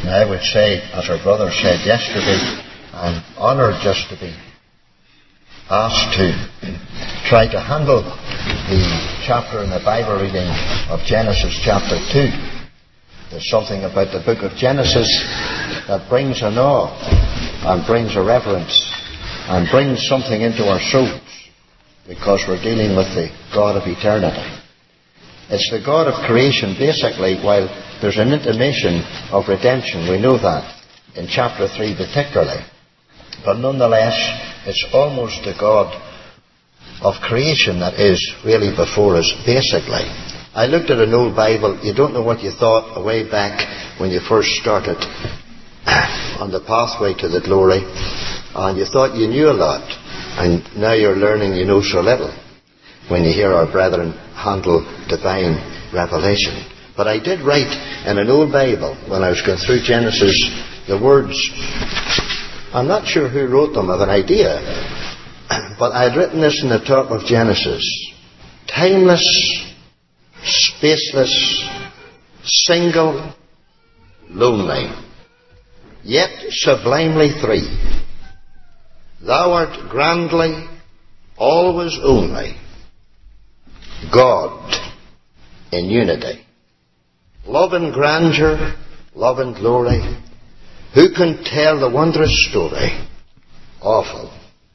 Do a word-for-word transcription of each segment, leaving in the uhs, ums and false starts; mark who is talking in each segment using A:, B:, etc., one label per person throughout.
A: And I would say, as our brother said yesterday, I'm honoured just to be asked to try to handle the chapter in the Bible reading of Genesis chapter two. There's something about the book of Genesis that brings an awe and brings a reverence and brings something into our souls, because we're dealing with the God of eternity. It's the God of creation basically, while there's an intimation of redemption. We know that in chapter three particularly. But nonetheless, it's almost the God of creation that is really before us basically. I looked at an old Bible. You don't know what you thought way back when you first started on the pathway to the glory, and you thought you knew a lot, and now you're learning you know so little when you hear our brethren handle divine revelation. But I did write in an old Bible when I was going through Genesis the words, I'm not sure who wrote them, I have an idea, but I had written this in the top of Genesis: timeless, spaceless, single, lonely, yet sublimely three. Thou art grandly, always only, God in unity. Love and grandeur, love and glory. Who can tell the wondrous story? Awful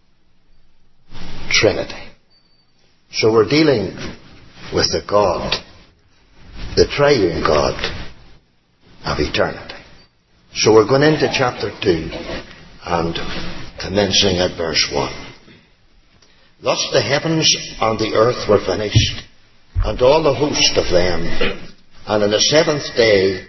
A: Trinity. So we're dealing with the God, the triune God of eternity. So we're going into chapter two and commencing at verse one. Thus the heavens and the earth were finished, and all the host of them. And on the seventh day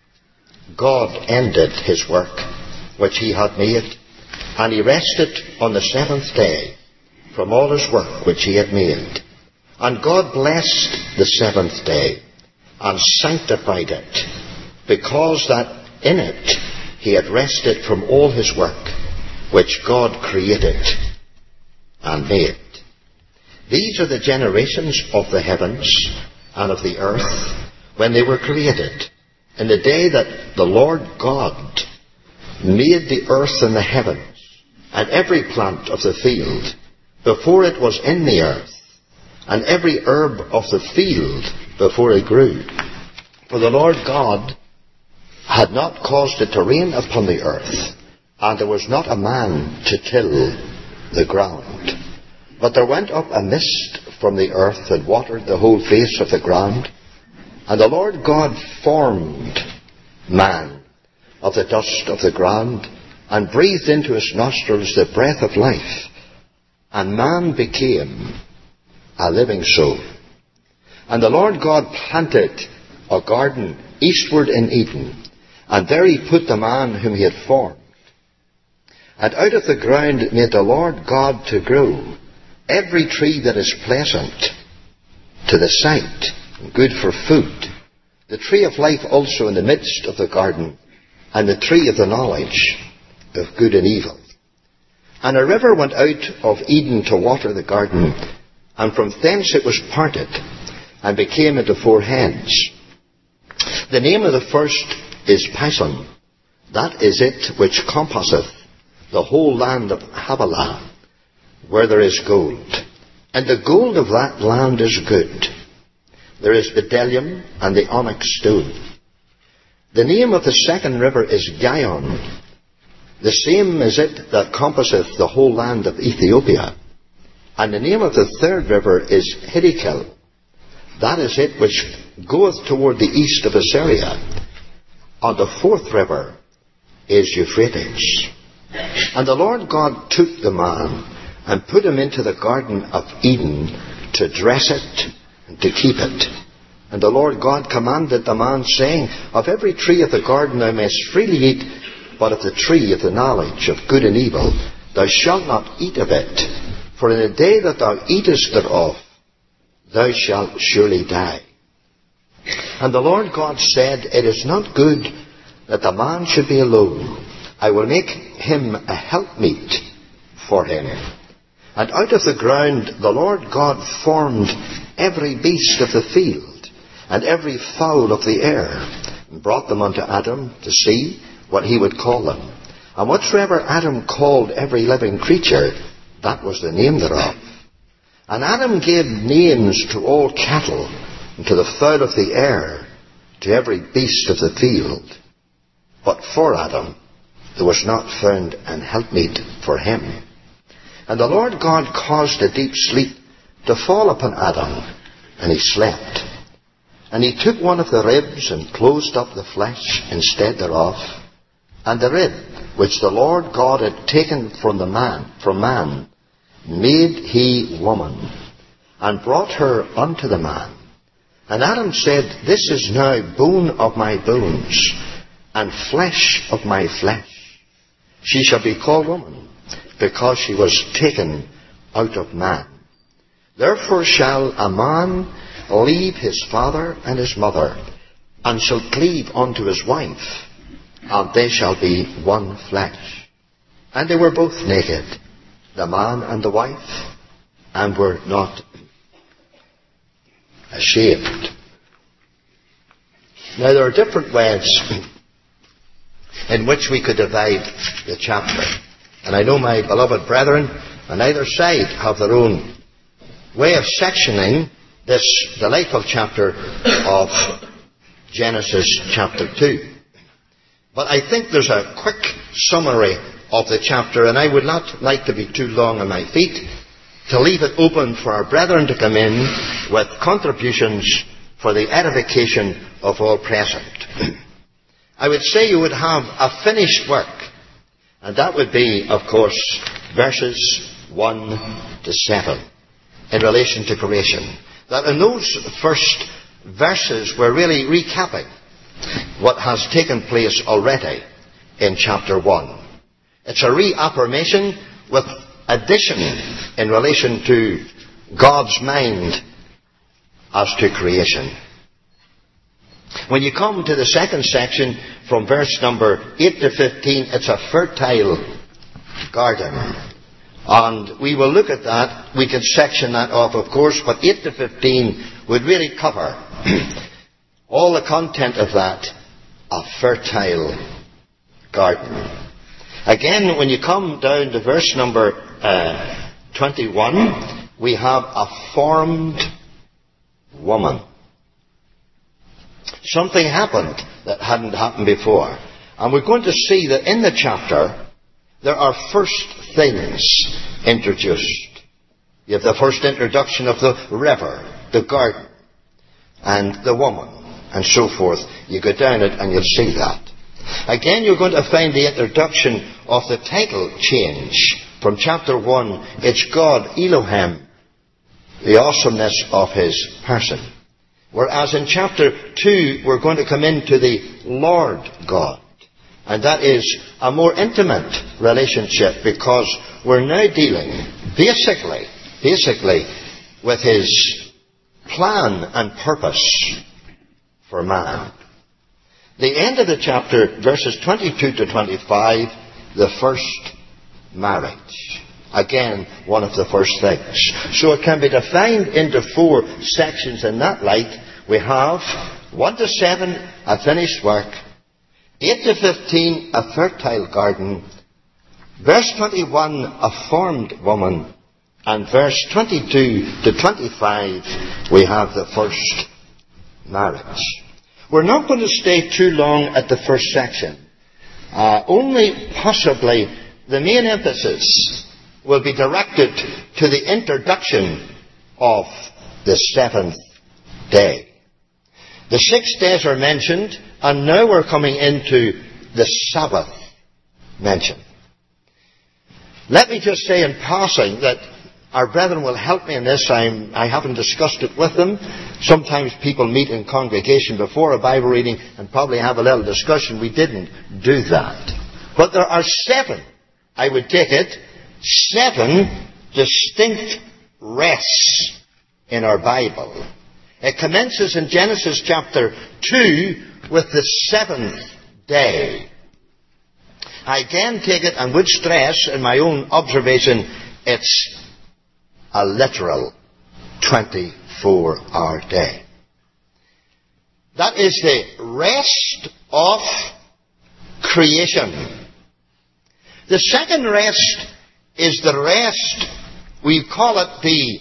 A: God ended his work which he had made, and he rested on the seventh day from all his work which he had made. And God blessed the seventh day and sanctified it, because that in it he had rested from all his work which God created and made. These are the generations of the heavens and of the earth when they were created, in the day that the Lord God made the earth and the heavens, and every plant of the field, before it was in the earth, and every herb of the field before it grew. For the Lord God had not caused it to rain upon the earth, and there was not a man to till the ground. But there went up a mist from the earth and watered the whole face of the ground. And the Lord God formed man of the dust of the ground, and breathed into his nostrils the breath of life, and man became a living soul. And the Lord God planted a garden eastward in Eden, and there he put the man whom he had formed. And out of the ground made the Lord God to grow every tree that is pleasant to the sight, and good for food, the tree of life also in the midst of the garden, and the tree of the knowledge of good and evil. And a river went out of Eden to water the garden, and from thence it was parted, and became into four heads. The name of the first is Pison. That is it which compasseth the whole land of Havilah, where there is gold. And the gold of that land is good. There is bdellium and the onyx stone. The name of the second river is Gihon. The same is it that compasseth the whole land of Ethiopia. And the name of the third river is Hiddekel. That is it which goeth toward the east of Assyria. And the fourth river is Euphrates. And the Lord God took the man and put him into the garden of Eden to dress it and to keep it. And the Lord God commanded the man, saying, Of every tree of the garden thou mayest freely eat, but of the tree of the knowledge of good and evil thou shalt not eat of it. For in the day that thou eatest thereof, thou shalt surely die. And the Lord God said, It is not good that the man should be alone. I will make him a helpmeet for him. And out of the ground the Lord God formed every beast of the field, and every fowl of the air, and brought them unto Adam to see what he would call them. And whatsoever Adam called every living creature, that was the name thereof. And Adam gave names to all cattle, and to the fowl of the air, to every beast of the field. But for Adam there was not found an helpmeet for him. And the Lord God caused a deep sleep to fall upon Adam, and he slept. And he took one of the ribs, and closed up the flesh instead thereof. And the rib which the Lord God had taken from the man, from man, made he woman, and brought her unto the man. And Adam said, This is now bone of my bones, and flesh of my flesh. She shall be called woman, because she was taken out of man. Therefore shall a man leave his father and his mother, and shall cleave unto his wife, and they shall be one flesh. And they were both naked, the man and the wife, and were not ashamed. Now there are different ways in which we could divide the chapter. And I know my beloved brethren on either side have their own way of sectioning this delightful chapter of Genesis chapter two. But I think there's a quick summary of the chapter, and I would not like to be too long on my feet, to leave it open for our brethren to come in with contributions for the edification of all present. I would say you would have a finished work, and that would be, of course, verses one to seven in relation to creation. That in those first verses we're really recapping what has taken place already in chapter one. It's a reaffirmation with addition in relation to God's mind as to creation. When you come to the second section, from verse number eight to fifteen, it's a fertile garden. And we will look at that. We can section that off, of course, but eight to fifteen would really cover all the content of that, a fertile garden. Again, when you come down to verse number uh, twenty-one, we have a formed woman. Something happened that hadn't happened before. And we're going to see that in the chapter, there are first things introduced. You have the first introduction of the river, the garden, and the woman, and so forth. You go down it and you'll see that. Again, you're going to find the introduction of the title change. From chapter one, it's God, Elohim, the awesomeness of his person. Whereas in chapter two, we're going to come into the Lord God. And that is a more intimate relationship, because we're now dealing basically, basically with his plan and purpose for man. The end of the chapter, verses twenty-two to twenty-five, the first marriage. Again, one of the first things. So it can be defined into four sections in that light. We have one to seven, a finished work. eight to fifteen, a fertile garden. Verse twenty-one, a formed woman. And verse twenty-two to twenty-five, we have the first marriage. We're not going to stay too long at the first section. Uh, only possibly the main emphasis will be directed to the introduction of the seventh day. The six days are mentioned, and now we're coming into the Sabbath mention. Let me just say in passing that our brethren will help me in this. I'm, I haven't discussed it with them. Sometimes people meet in congregation before a Bible reading and probably have a little discussion. We didn't do that. But there are seven, I would take it, seven distinct rests in our Bible. It commences in Genesis chapter two with the seventh day. I again take it and would stress in my own observation, it's a literal twenty-four hour day. That is the rest of creation. The second rest is the rest, we call it the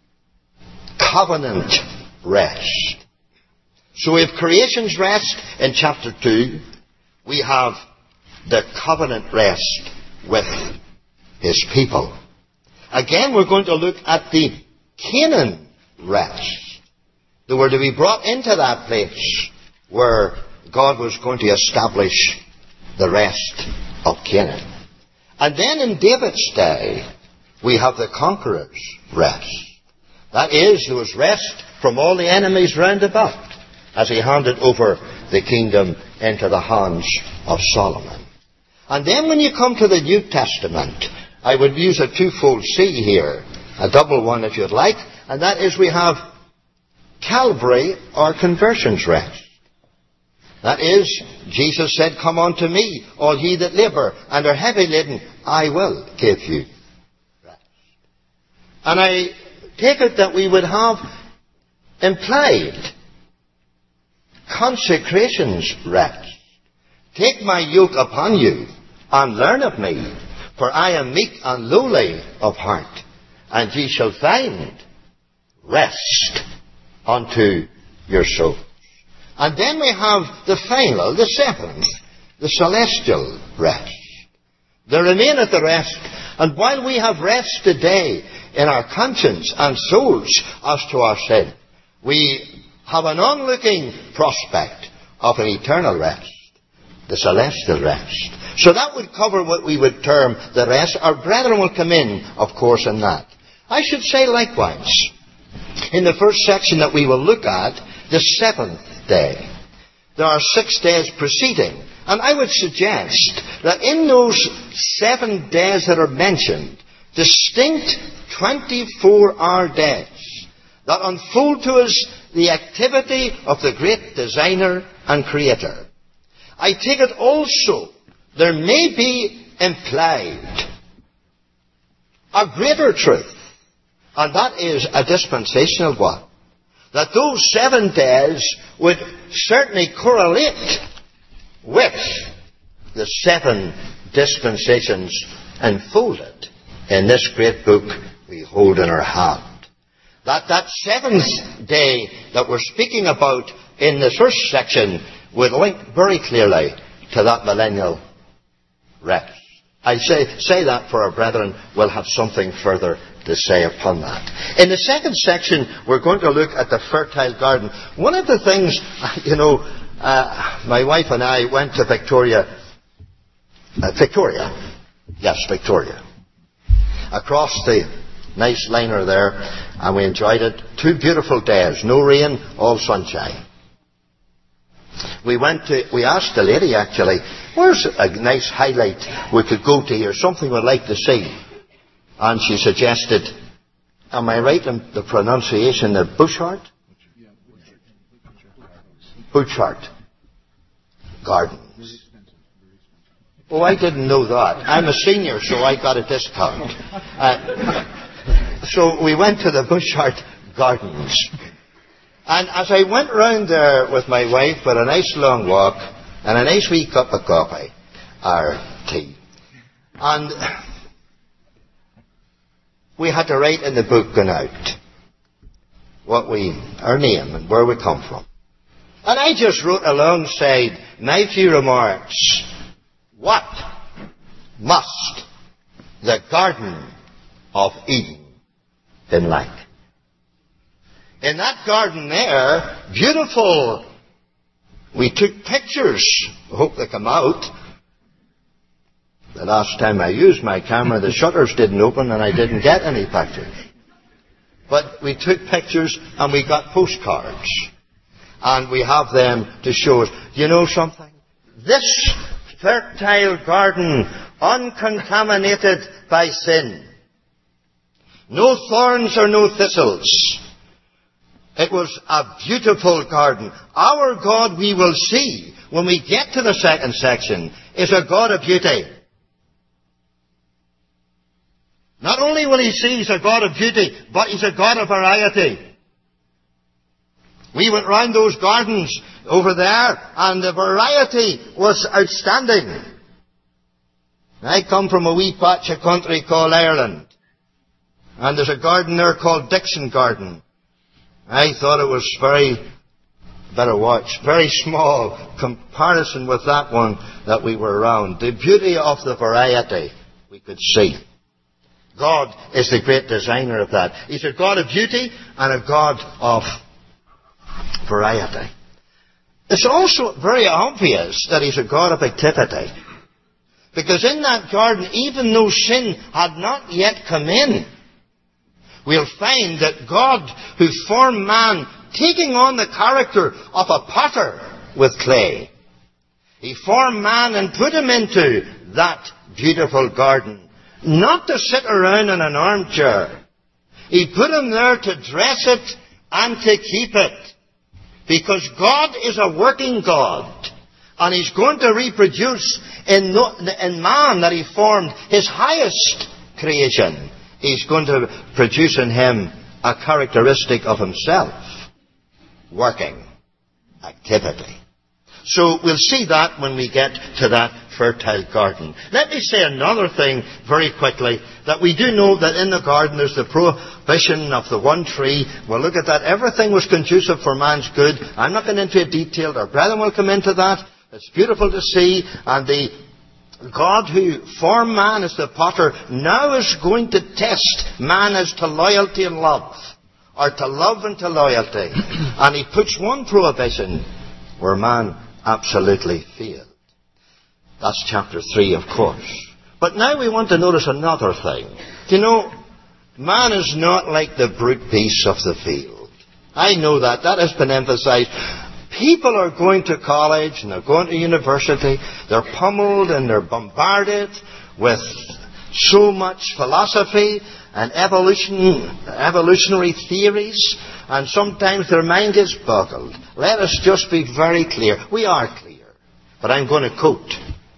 A: covenant rest. So we have creation's rest in chapter two. We have the covenant rest with His people. Again, we're going to look at the Canaan rest. They were to be brought into that place where God was going to establish the rest of Canaan. And then in David's day, we have the conqueror's rest. That is, there was rest from all the enemies round about as he handed over the kingdom into the hands of Solomon. And then when you come to the New Testament, I would use a twofold C here, a double one if you'd like, and that is we have Calvary or conversion's rest. That is, Jesus said, "Come unto me, all ye that labour and are heavy laden, I will give you rest." And I take it that we would have implied consecration's rest. "Take my yoke upon you and learn of me, for I am meek and lowly of heart, and ye shall find rest unto your souls." And then we have the final, the seventh, the celestial rest. There remaineth the rest, and while we have rest today in our conscience and souls as to our sin, we have an onlooking prospect of an eternal rest, the celestial rest. So that would cover what we would term the rest. Our brethren will come in, of course, in that. I should say likewise, in the first section that we will look at, the seventh day. There are six days preceding. And I would suggest that in those seven days that are mentioned, distinct twenty-four hour days that unfold to us the activity of the great designer and creator, I take it also there may be implied a greater truth, and that is a dispensational one. That those seven days would certainly correlate with the seven dispensations enfolded in this great book we hold in our hand. That that seventh day that we're speaking about in the first section would link very clearly to that millennial rest. I say, say that for our brethren will have something further to say upon that. In the second section, we're going to look at the fertile garden. One of the things, you know, uh, my wife and I went to Victoria, uh, Victoria, yes, Victoria, across the nice liner there, and we enjoyed it. Two beautiful days, no rain, all sunshine. We went to, we asked the lady actually, where's a nice highlight we could go to here, something we'd like to see? And she suggested, am I right in the pronunciation of Bushart? Bushart Gardens. Oh, I didn't know that. I'm a senior, so I got a discount. Uh, so we went to the Bushart Gardens. And as I went round there with my wife for a nice long walk and a nice wee cup of coffee, or tea, and we had to write in the book going out what we, our name and where we come from. And I just wrote alongside my few remarks, what must the Garden of Eden been like? In that garden there, beautiful, we took pictures. I hope they come out. The last time I used my camera, the shutters didn't open and I didn't get any pictures. But we took pictures and we got postcards. And we have them to show us. You know something? This fertile garden, uncontaminated by sin. No thorns or no thistles. It was a beautiful garden. Our God, we will see when we get to the second section, is a God of beauty. Not only will he see he's a God of beauty, but he's a God of variety. We went round those gardens over there, and the variety was outstanding. I come from a wee patch of country called Ireland, and there's a garden there called Dixon Garden. I thought it was very, better watch, very small comparison with that one that we were around. The beauty of the variety we could see. God is the great designer of that. He's a God of beauty and a God of variety. It's also very obvious that He's a God of activity. Because in that garden, even though sin had not yet come in, we'll find that God, who formed man, taking on the character of a potter with clay, He formed man and put him into that beautiful garden, not to sit around in an armchair. He put him there to dress it and to keep it. Because God is a working God. And He's going to reproduce in, in man that He formed, His highest creation. He's going to produce in him a characteristic of Himself. Working. Activity. So we'll see that when we get to that fertile garden. Let me say another thing very quickly, that we do know that in the garden there's the prohibition of the one tree. We'll look at that. Everything was conducive for man's good. I'm not going into detail. Our brethren will come into that. It's beautiful to see. And the God who formed man as the potter now is going to test man as to loyalty and love. Or to love and to loyalty. And He puts one prohibition where man absolutely failed. That's chapter three, of course. But now we want to notice another thing. Do you know, man is not like the brute beasts of the field. I know that. That has been emphasized. People are going to college and they're going to university. They're pummeled and they're bombarded with so much philosophy and evolution, evolutionary theories. And sometimes their mind is boggled. Let us just be very clear. We are clear. But I'm going to quote.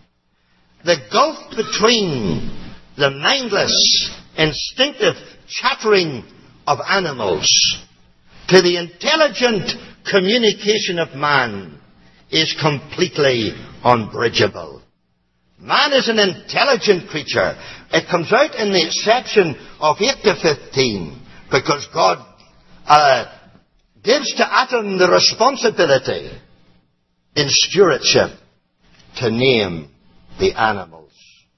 A: The gulf between the mindless, instinctive chattering of animals to the intelligent communication of man is completely unbridgeable. Man is an intelligent creature. It comes out in the section of eight to fifteen because God uh, gives to Adam the responsibility in stewardship to name the animals.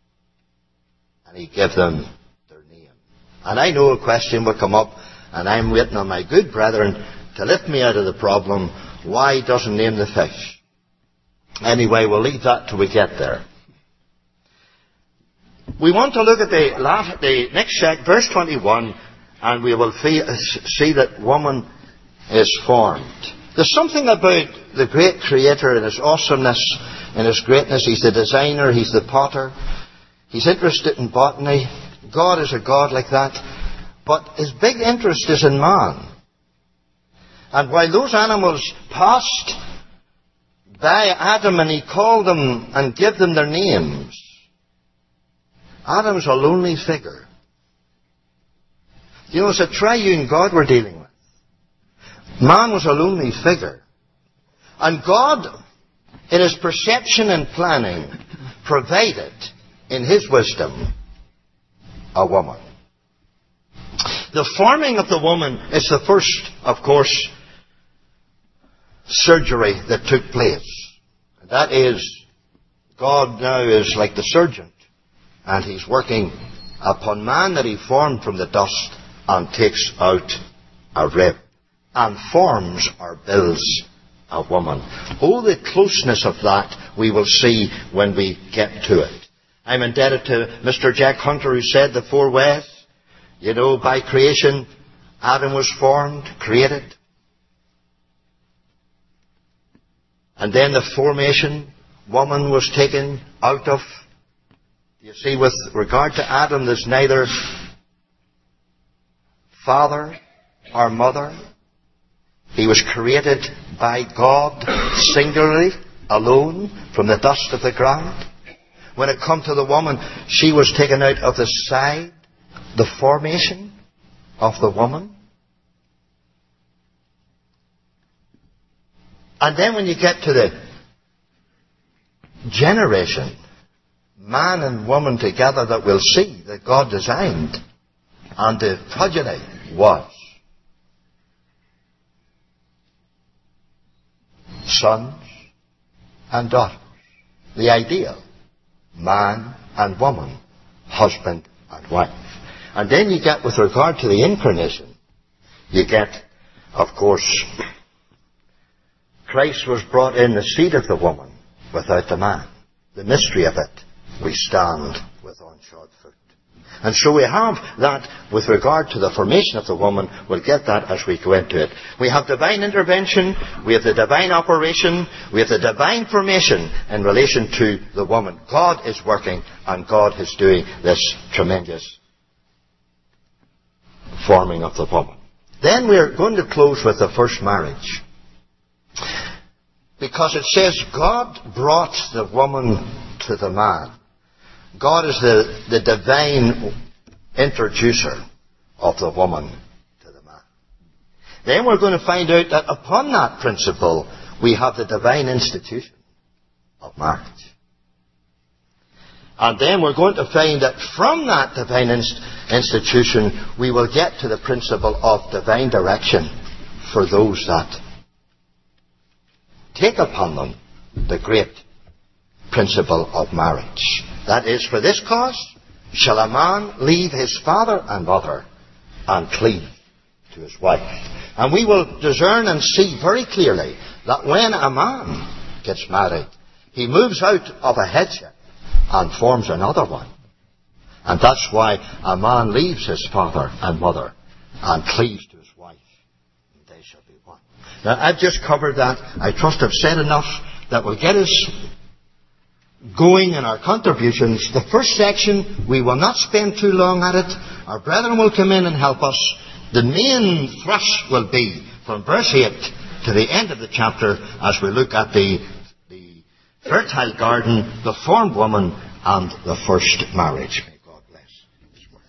A: And He gave them their name. And I know a question will come up, and I'm waiting on my good brethren to lift me out of the problem. Why doesn't name the fish? Anyway, we'll leave that till we get there. We want to look at the, last, the next sec, verse twenty-one, and we will see that woman is formed. There's something about the great Creator and His awesomeness and His greatness. He's the designer, He's the potter. He's interested in botany. God is a God like that. But His big interest is in man. And while those animals passed by Adam and He called them and gave them their names, Adam's a lonely figure. You know, it's a triune God we're dealing with. Man was a lonely figure. And God, in His perception and planning, provided, in His wisdom, a woman. The forming of the woman is the first, of course, surgery that took place. That is, God now is like the surgeon, and He's working upon man that He formed from the dust and takes out a rib and forms or builds a woman. Oh, the closeness of that we will see when we get to it. I'm indebted to Mister Jack Hunter, who said the four ways. You know, by creation, Adam was formed, created. And then the formation, woman was taken out of. You see, with regard to Adam, there's neither father or mother. He was created by God singularly, alone, from the dust of the ground. When it come to the woman, she was taken out of the side, the formation of the woman. And then when you get to the generation, man and woman together, that we'll see that God designed, and the progeny was sons and daughters. The ideal man and woman, husband and wife. And then you get, with regard to the incarnation, you get, of course, Christ was brought in the seed of the woman without the man. The mystery of it, we stand with unshod foot. And so we have that with regard to the formation of the woman. We'll get that as we go into it. We have divine intervention, we have the divine operation, we have the divine formation in relation to the woman. God is working, and God is doing this tremendous forming of the woman. Then we're going to close with the first marriage. Because it says God brought the woman to the man. God is the, the divine introducer of the woman to the man. Then we're going to find out that upon that principle we have the divine institution of marriage. And then we're going to find that from that divine inst- institution we will get to the principle of divine direction for those that take upon them the great principle of marriage. That is, for this cause shall a man leave his father and mother and cleave to his wife. And we will discern and see very clearly that when a man gets married, he moves out of a headship and forms another one. And that's why a man leaves his father and mother and cleaves to his wife, and they shall be one. Now, I've just covered that. I trust I've said enough that will get us going in our contributions. The first section, we will not spend too long at it. Our brethren will come in and help us. The main thrust will be from verse eight to the end of the chapter as we look at the, the fertile garden, the formed woman, and the first marriage. May God bless His word.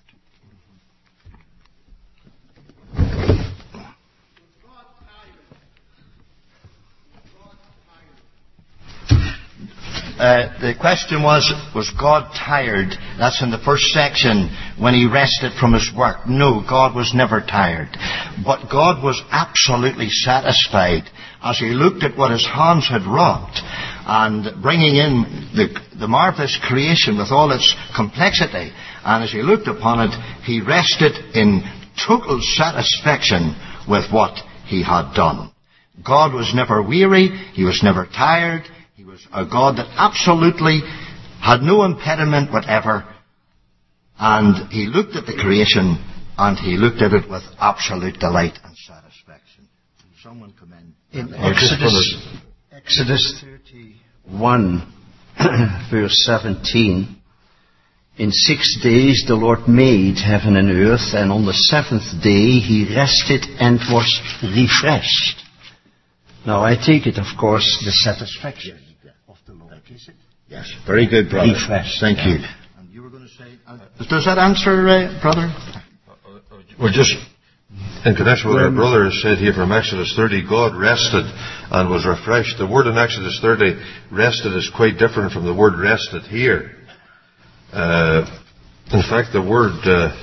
A: Uh, the question was, was God tired? That's in the first section, when he rested from his work. No, God was never tired. But God was absolutely satisfied as he looked at what his hands had wrought, and bringing in the, the marvelous creation with all its complexity. And as he looked upon it, he rested in total satisfaction with what he had done. God was never weary. He was never tired. He was a God that absolutely had no impediment whatever. And he looked at the creation, and he looked at it with absolute delight and satisfaction. Someone come in.
B: In Exodus, Exodus thirty-one, verse seventeen, in six days the Lord made heaven and earth, and on the seventh day he rested and was refreshed. Now I take it, of course, the satisfaction of the Lord, is it?
A: Yes, very good, brother.
B: Refreshed.
A: Thank yeah. you. And you were going to say, uh, does that answer, uh, brother?
C: We're just, in connection with what our brother has said here from Exodus thirty, God rested and was refreshed. The word in Exodus thirty, rested, is quite different from the word rested here. Uh, in fact, the word, uh,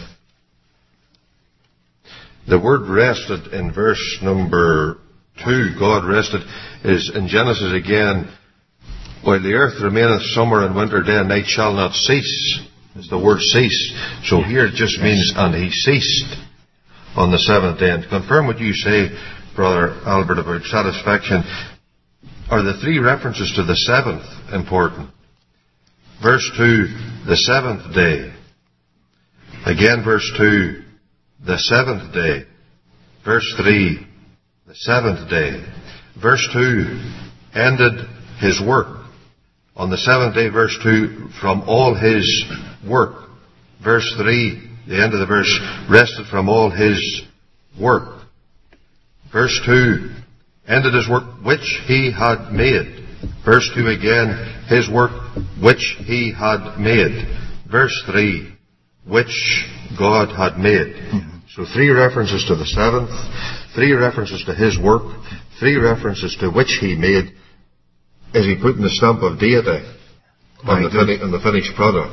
C: the word rested in verse number two, God rested, is in Genesis again, while the earth remaineth summer and winter, day and night shall not cease. It's the word cease. So here it just means, and he ceased on the seventh day. And to confirm what you say, Brother Albert, about satisfaction, are the three references to the seventh important? Verse two, the seventh day. Again, verse two, the seventh day. Verse three, the seventh day. Verse two, ended his work. On the seventh day, verse two, from all his work. Verse three, the end of the verse, rested from all his work. Verse two, ended his work which he had made. Verse two again, his work which he had made. Verse three, which God had made. So three references to the seventh, three references to his work, three references to which he made, is he putting the stamp of deity on the, fin- on the finished product?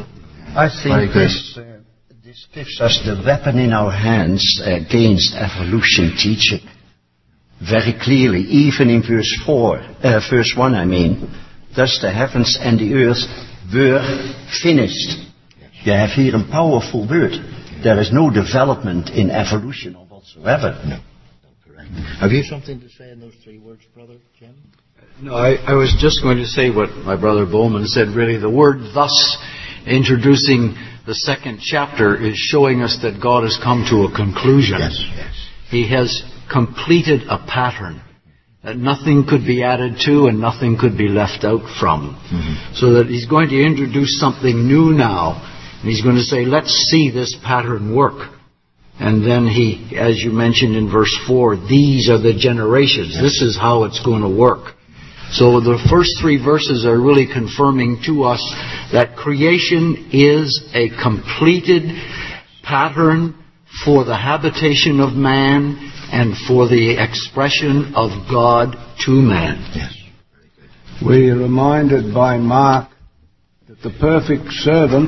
B: I think this, uh, this gives us the weapon in our hands against evolution teaching. Very clearly, even in verse four, uh, verse one, I mean, thus the heavens and the earth were finished. You have here a powerful word. There is no development in evolution or whatsoever.
A: No, no, correct. Have you something to say in those three words, Brother Jim?
D: No, I, I was just going to say what my brother Bowman said, really. The word thus, introducing the second chapter, is showing us that God has come to a conclusion.
A: Yes, yes.
D: He has completed a pattern that nothing could be added to and nothing could be left out from. Mm-hmm. So that he's going to introduce something new now. And he's going to say, let's see this pattern work. And then he, as you mentioned in verse four, these are the generations. Yes. This is how it's going to work. So the first three verses are really confirming to us that creation is a completed pattern for the habitation of man and for the expression of God to man.
A: Yes.
E: We're reminded by Mark that the perfect servant,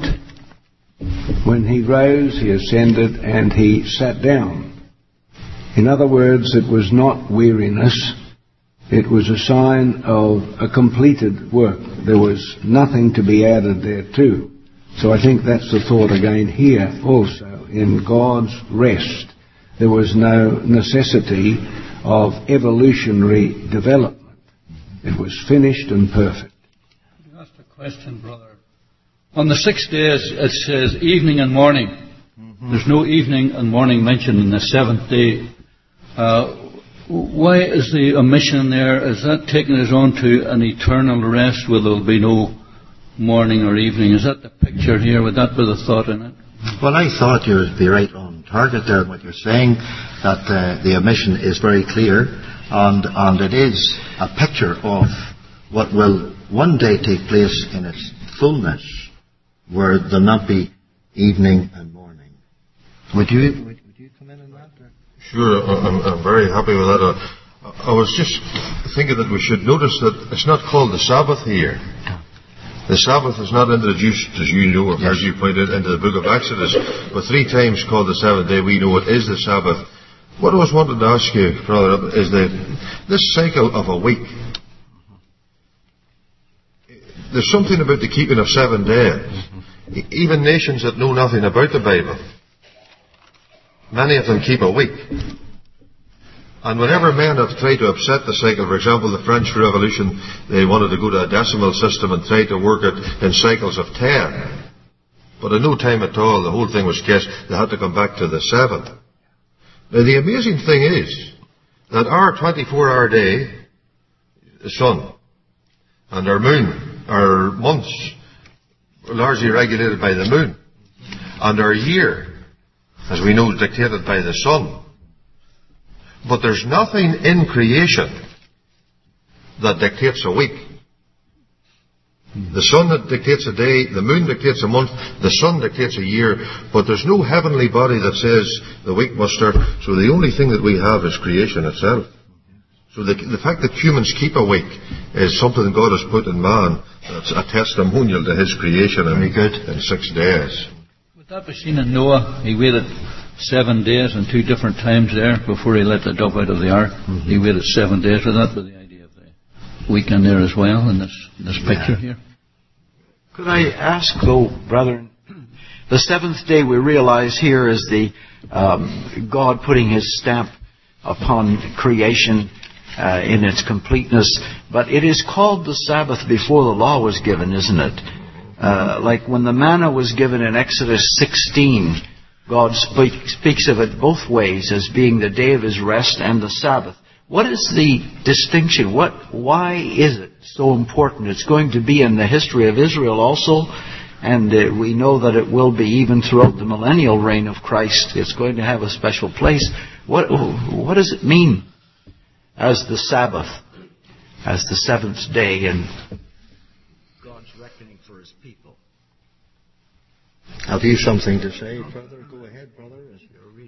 E: when he rose, he ascended and he sat down. In other words, it was not weariness. It was a sign of a completed work. There was nothing to be added thereto. So I think that's the thought again here also. In God's rest, there was no necessity of evolutionary development. It was finished and perfect.
F: You asked a question, brother. On the six days, it says evening and morning. Mm-hmm. There's no evening and morning mentioned in the seventh day. Uh, why is the omission there? Is that taking us on to an eternal rest where there'll be no morning or evening? Is that the picture here? Would that be the thought in it?
A: Well, I thought you would be right on target there in what you're saying, that uh, the omission is very clear, and, and it is a picture of what will one day take place in its fullness, where there'll not be evening and morning. Would you, would, would you come in on that? Or?
C: Sure, I'm, I'm very happy with that. Uh, I was just thinking that we should notice that it's not called the Sabbath here. The Sabbath is not introduced, as you know, or yes. as you pointed, into the book of Exodus, but three times called the seventh day. We know it is the Sabbath. What I was wanting to ask you, brother, is that this cycle of a week, there's something about the keeping of seven days. Even nations that know nothing about the Bible, many of them keep a week. And whenever men have tried to upset the cycle, for example, the French Revolution, they wanted to go to a decimal system and try to work it in cycles of ten. But in no time at all, the whole thing was cast. They had to come back to the seventh. Now, the amazing thing is that our twenty-four hour day, the sun, and our moon, our months, are largely regulated by the moon. And our year, as we know, is dictated by the sun. But there's nothing in creation that dictates a week. The sun that dictates a day, the moon dictates a month, the sun dictates a year, but there's no heavenly body that says the week must start. So the only thing that we have is creation itself. So the, the fact that humans keep a week is something God has put in man. That's a testimonial to his creation in, in six days.
F: Would that be seen in Noah? He waited seven days and two different times there before he let the dove out of the ark. Mm-hmm. He waited seven days. Would that be the idea of the weekend there as well in this this yeah. picture here?
B: Could I ask, though, brethren, the seventh day we realize here is the um, God putting his stamp upon creation uh, in its completeness, but it is called the Sabbath before the law was given, isn't it? Uh, like when the manna was given in Exodus sixteen, God speak, speaks of it both ways as being the day of his rest and the Sabbath. What is the distinction? What? Why is it so important? It's going to be in the history of Israel also, and uh, we know that it will be even throughout the millennial reign of Christ. It's going to have a special place. What, what does it mean as the Sabbath, as the seventh day, and God's reckoning for his people?
A: Have you something to say, brother? Go ahead, brother. As you're reading, brother.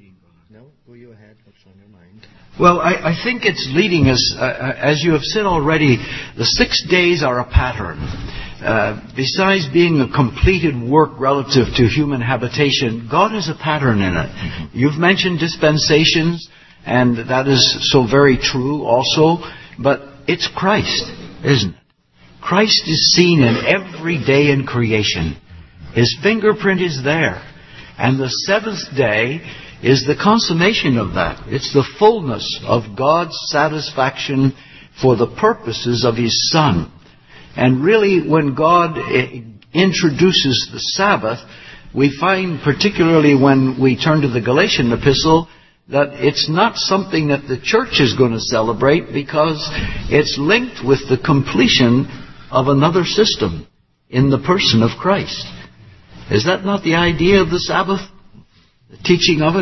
A: No, go you ahead. What's on your mind?
B: Well, I, I think it's leading us, uh, as you have said already, the six days are a pattern. Uh, besides being a completed work relative to human habitation, God has a pattern in it. Mm-hmm. You've mentioned dispensations, and that is so very true also, but it's Christ, isn't it? Christ is seen in every day in creation. His fingerprint is there. And the seventh day is the consummation of that. It's the fullness of God's satisfaction for the purposes of His Son. And really, when God introduces the Sabbath, we find, particularly when we turn to the Galatian epistle, that it's not something that the church is going to celebrate because it's linked with the completion of another system in the person of Christ. Is that not the idea of the Sabbath? The teaching of it?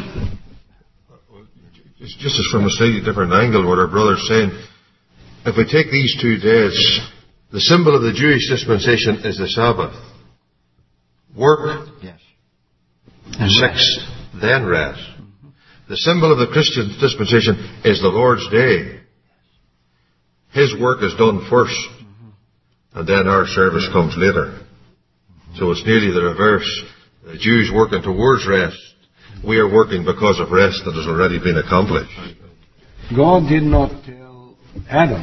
C: It's just as from a slightly different angle what our brother's saying. If we take these two days, the symbol of the Jewish dispensation is the Sabbath. Work.
A: Yes.
C: And six, rest. Then rest. Mm-hmm. The symbol of the Christian dispensation is the Lord's Day. His work is done first, mm-hmm. and then our service comes later. Mm-hmm. So it's nearly the reverse. The Jews working towards rest. We are working because of rest that has already been accomplished.
E: God did not tell Adam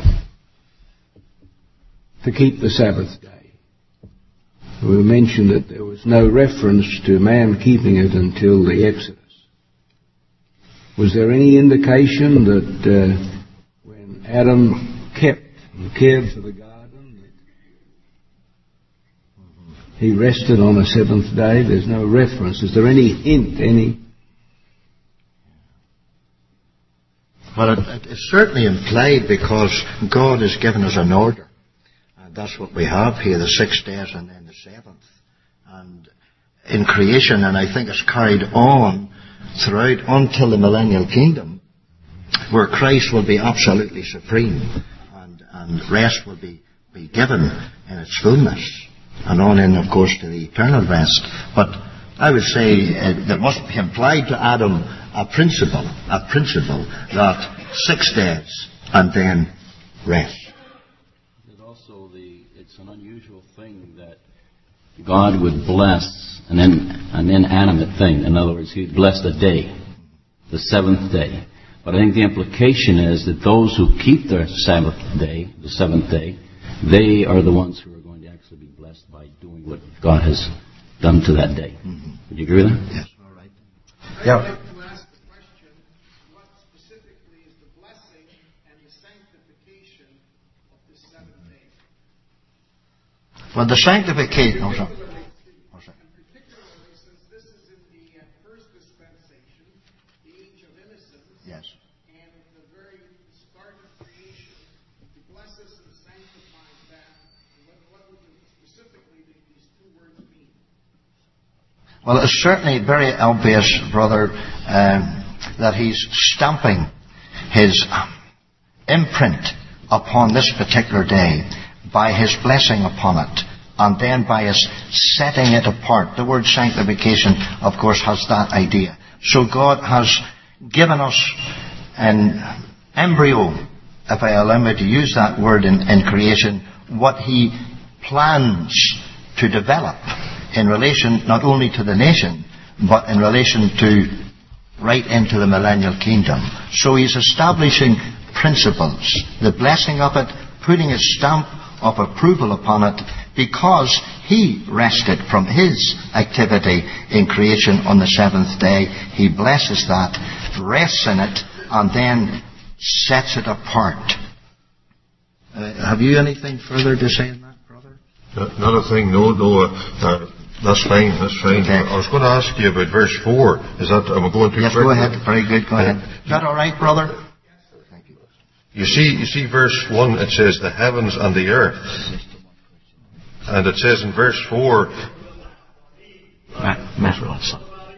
E: to keep the Sabbath day. We mentioned that there was no reference to man keeping it until the Exodus. Was there any indication that uh, when Adam kept and cared for the garden, that he rested on the seventh day? There's no reference. Is there any hint, any?
A: Well, it, it's certainly implied because God has given us an order. And that's what we have here, the six days and then the seventh. And in creation, and I think it's carried on throughout until the millennial kingdom, where Christ will be absolutely supreme and, and rest will be, be given in its fullness. And on in, of course, to the eternal rest. But I would say uh, there must be implied to Adam a principle, a principle that six days and then rest.
G: It's also the, it's an unusual thing that God would bless an, in, an inanimate thing. In other words, He'd bless the day, the seventh day. But I think the implication is that those who keep their Sabbath day, the seventh day, they are the ones who are going to actually be blessed by doing what God has done to that day. Mm-hmm. Would you agree with that?
A: Yes. All right.
H: Yeah.
A: Well, the sanctification. Oh, sorry. Oh, sorry.
H: And particularly since this is in the uh, first dispensation, the age of innocence,
A: yes.
H: And at the very start of creation, He blesses and sanctifies that. What, what would specifically these two words mean?
A: Well, it's certainly very obvious, brother, um, that He's stamping His imprint upon this particular day by His blessing upon it, and then by His setting it apart. The word sanctification, of course, has that idea. So God has given us an embryo, if I allow me to use that word in, in creation, what He plans to develop in relation not only to the nation, but in relation to right into the millennial kingdom. So He's establishing principles, the blessing of it, putting His stamp of approval upon it, because He rested from His activity in creation on the seventh day. He blesses that, rests in it, and then sets it apart. Uh, have you anything further to say on that, brother?
C: No, not a thing, no, no. Uh, uh, that's fine, that's fine.
A: Okay.
C: I was going to ask you about verse four. Is that, am I going too
A: Yes,
C: quick?
A: go ahead. Very good, go ahead. Is that all right, brother?
C: You see, you see verse one, it says the heavens and the earth. And it says in verse four...
B: Matt, Matt Robinson.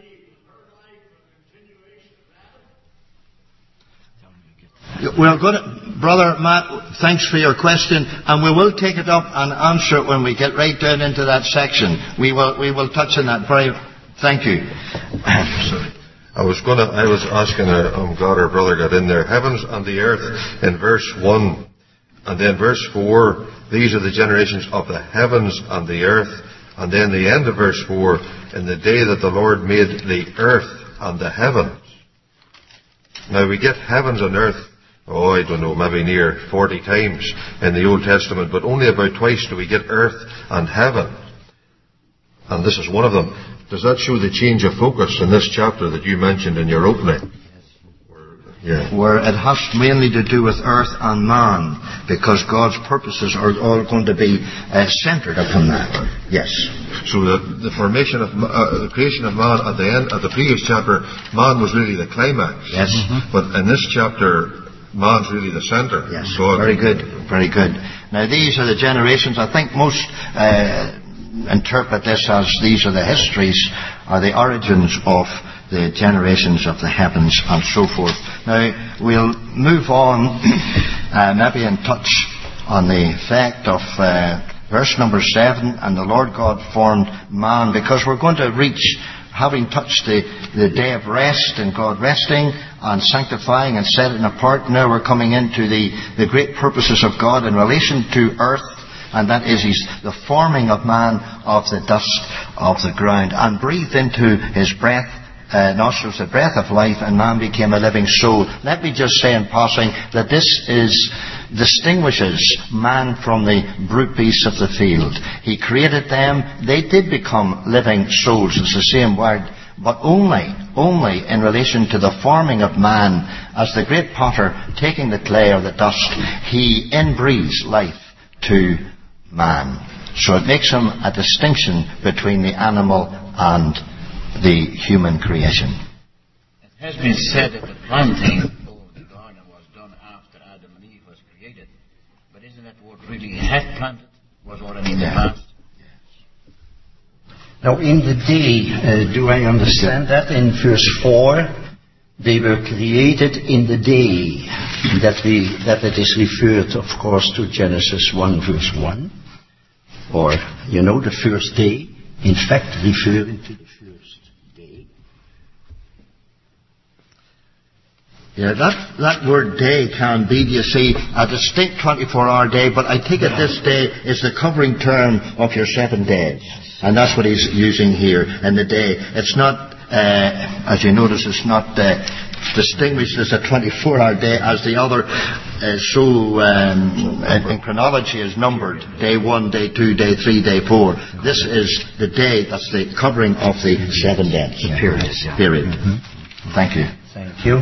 A: We're going to, Brother Matt, thanks for your question, and we will take it up and answer it when we get right down into that section. We will, we will touch on that very... Thank you.
C: Sorry. I was going to, I was asking, uh, I'm glad our brother got in there. Heavens and the earth in verse one. And then verse four, these are the generations of the heavens and the earth. And then the end of verse four, in the day that the Lord made the earth and the heavens. Now we get heavens and earth, oh, I don't know, maybe near forty times in the Old Testament, but only about twice do we get earth and heaven. And this is one of them. Does that show the change of focus in this chapter that you mentioned in your opening? Yeah.
A: Where it has mainly to do with earth and man, because God's purposes are all going to be uh, centered upon that. Yes.
C: So the, the formation of uh, the creation of man at the end, at the previous chapter, man was really the climax.
A: Yes. Mm-hmm.
C: But in this chapter, man's really the center.
A: Yes. God. Very good. Very good. Now these are the generations. I think most uh, interpret this as these are the histories, are the origins of the generations of the heavens and so forth. Now, we'll move on, uh, maybe and touch on the fact of uh, verse number seven, and the Lord God formed man, because we're going to reach, having touched the, the day of rest and God resting and sanctifying and setting apart, now we're coming into the, the great purposes of God in relation to earth. And that is he's the forming of man of the dust of the ground, and breathed into his breath, uh, nostrils the breath of life, and man became a living soul. Let me just say in passing that this is distinguishes man from the brute beasts of the field. He created them. They did become living souls. It's the same word. But only, only in relation to the forming of man, as the great potter taking the clay or the dust, he inbreathes life to man. So it makes him a distinction between the animal and the human creation.
I: It has been said that the planting of the garden was done after Adam and Eve was created. But isn't that what really had planted was already in the past?
B: Now in the day, uh, do I understand that in verse four, they were created in the day, that we that it is referred, of course, to Genesis one verse one, or, you know, the first day, in fact, referring to the first day.
A: Yeah, that, that word day can be, you see, a distinct twenty-four hour day, but I take it this day is the covering term of your seven days. And that's what he's using here in the day. It's not, uh, as you notice, it's not uh, distinguished as a twenty-four hour day as the other, uh, so um, in, in chronology is numbered. Day one, day two, day three, day four. This is the day, that's the covering of the seven days.
B: The period. Yeah.
A: Period. Mm-hmm. Thank you.
B: Thank you.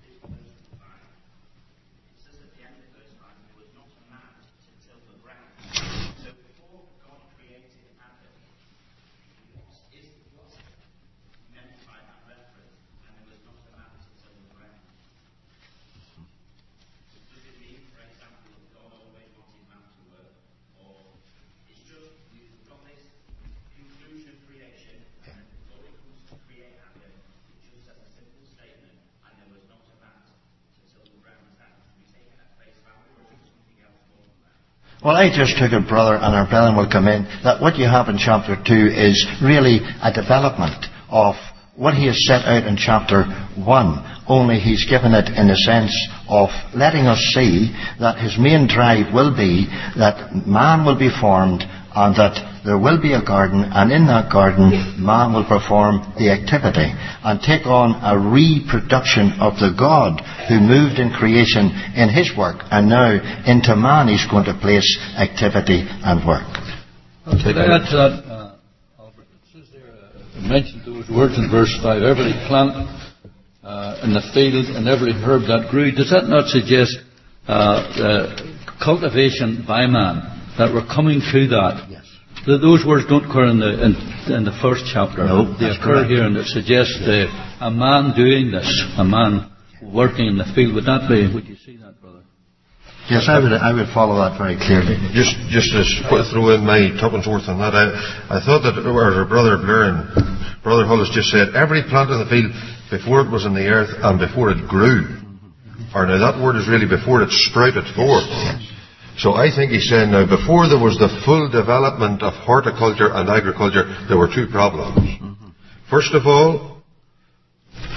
A: Well, I just took it, brother, and our brethren will come in, that what you have in chapter two is really a development of what he has set out in chapter one. Only he's given it in the sense of letting us see that his main drive will be that man will be formed and that there will be a garden, and in that garden man will perform the activity and take on a reproduction of the God who moved in creation in his work, and now into man he's going to place activity and work.
F: Okay, to add to that, uh, Albert, it says there, uh, it mentioned those words in verse five, every plant uh, in the field and every herb that grew. Does that not suggest uh, uh, cultivation by man, that we're coming through that?
A: Yes.
F: Those words don't occur in the in, in the first chapter.
A: No,
F: they occur correct. Here, and it suggests uh, a man doing this, a man working in the field. Would that be? Would you see that, brother?
A: Yes, I would. I would follow that very clearly.
C: Just, just to throw in my tuppence worth on that, I, I thought that our brother Blair and brother Hull has just said every plant in the field before it was in the earth and before it grew. Or now that word is really before it sprouted forth. Yes. So I think he's saying now, before there was the full development of horticulture and agriculture, there were two problems. Mm-hmm. First of all,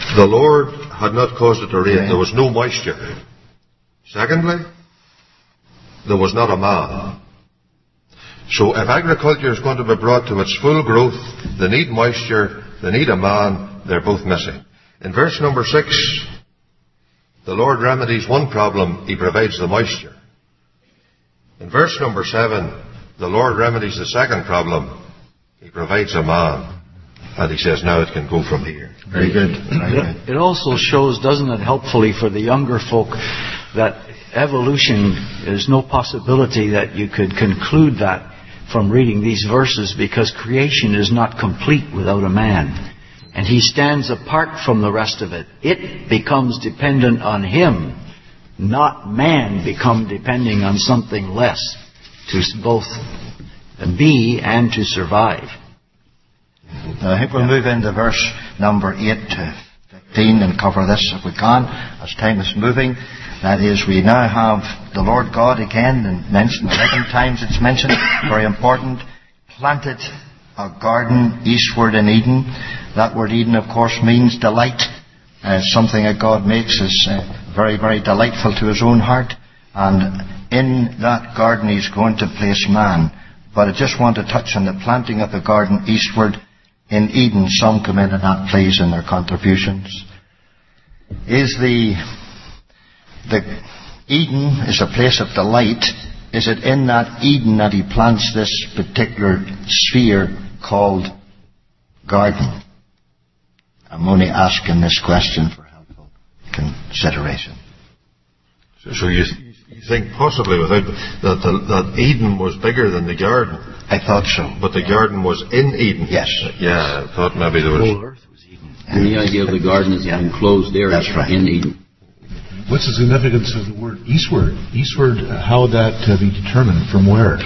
C: the Lord had not caused it to rain. There was no moisture. Secondly, there was not a man. So if agriculture is going to be brought to its full growth, they need moisture, they need a man, they're both missing. In verse number six, the Lord remedies one problem, He provides the moisture. In verse number seven, the Lord remedies the second problem, He provides a man. And He says, now it can go from here.
B: Very good. Very good.
D: It also shows, doesn't it, helpfully for the younger folk, that evolution, there's no possibility that you could conclude that from reading these verses, because creation is not complete without a man. And he stands apart from the rest of it. It becomes dependent on him, not man become depending on something less to both be and to survive.
A: Now, I think we'll move into verse number eight to fifteen and cover this if we can, as time is moving. That is, we now have the Lord God again, and mentioned eleven times it's mentioned, very important, planted a garden eastward in Eden. That word Eden, of course, means delight. Uh, something that God makes is uh, very, very delightful to His own heart. And in that garden He's going to place man. But I just want to touch on the planting of the garden eastward in Eden. Some come in and that plays in their contributions. Is the the Eden is a place of delight. Is it in that Eden that He plants this particular sphere called garden? I'm only asking this question for helpful consideration.
C: So, so you, you think possibly without that, the, that Eden was bigger than the garden?
A: I thought so.
C: But the garden was in Eden?
A: Yes.
C: Yeah, I thought maybe there was...
D: The whole earth was Eden.
G: And the idea of the garden is an enclosed area.
A: That's right.
G: In Eden.
J: What's the significance of the word eastward? Eastward, uh, how would that uh, be determined? From where?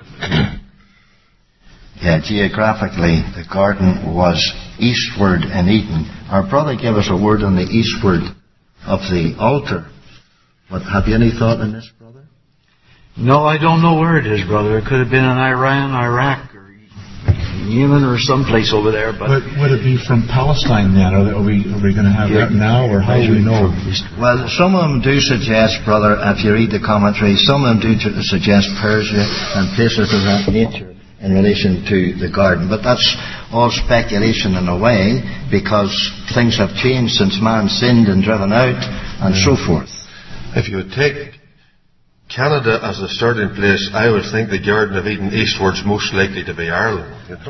A: Yeah, geographically, the garden was eastward in Eden. Our brother gave us a word on the eastward of the altar. But have you any thought on this, brother?
D: No, I don't know where it is, brother. It could have been in Iran, Iraq, or Yemen, or someplace over there. But,
J: but would it be from Palestine then? Are, are we are we going to have yeah, that now, or how do we know?
A: Well, some of them do suggest, brother, if you read the commentary, some of them do suggest Persia and places of that nature in relation to the garden. But that's all speculation in a way, because things have changed since man sinned and driven out, and yeah. so forth.
C: If you take Canada as a starting place, I would think the Garden of Eden eastwards most likely to be Ireland. You know?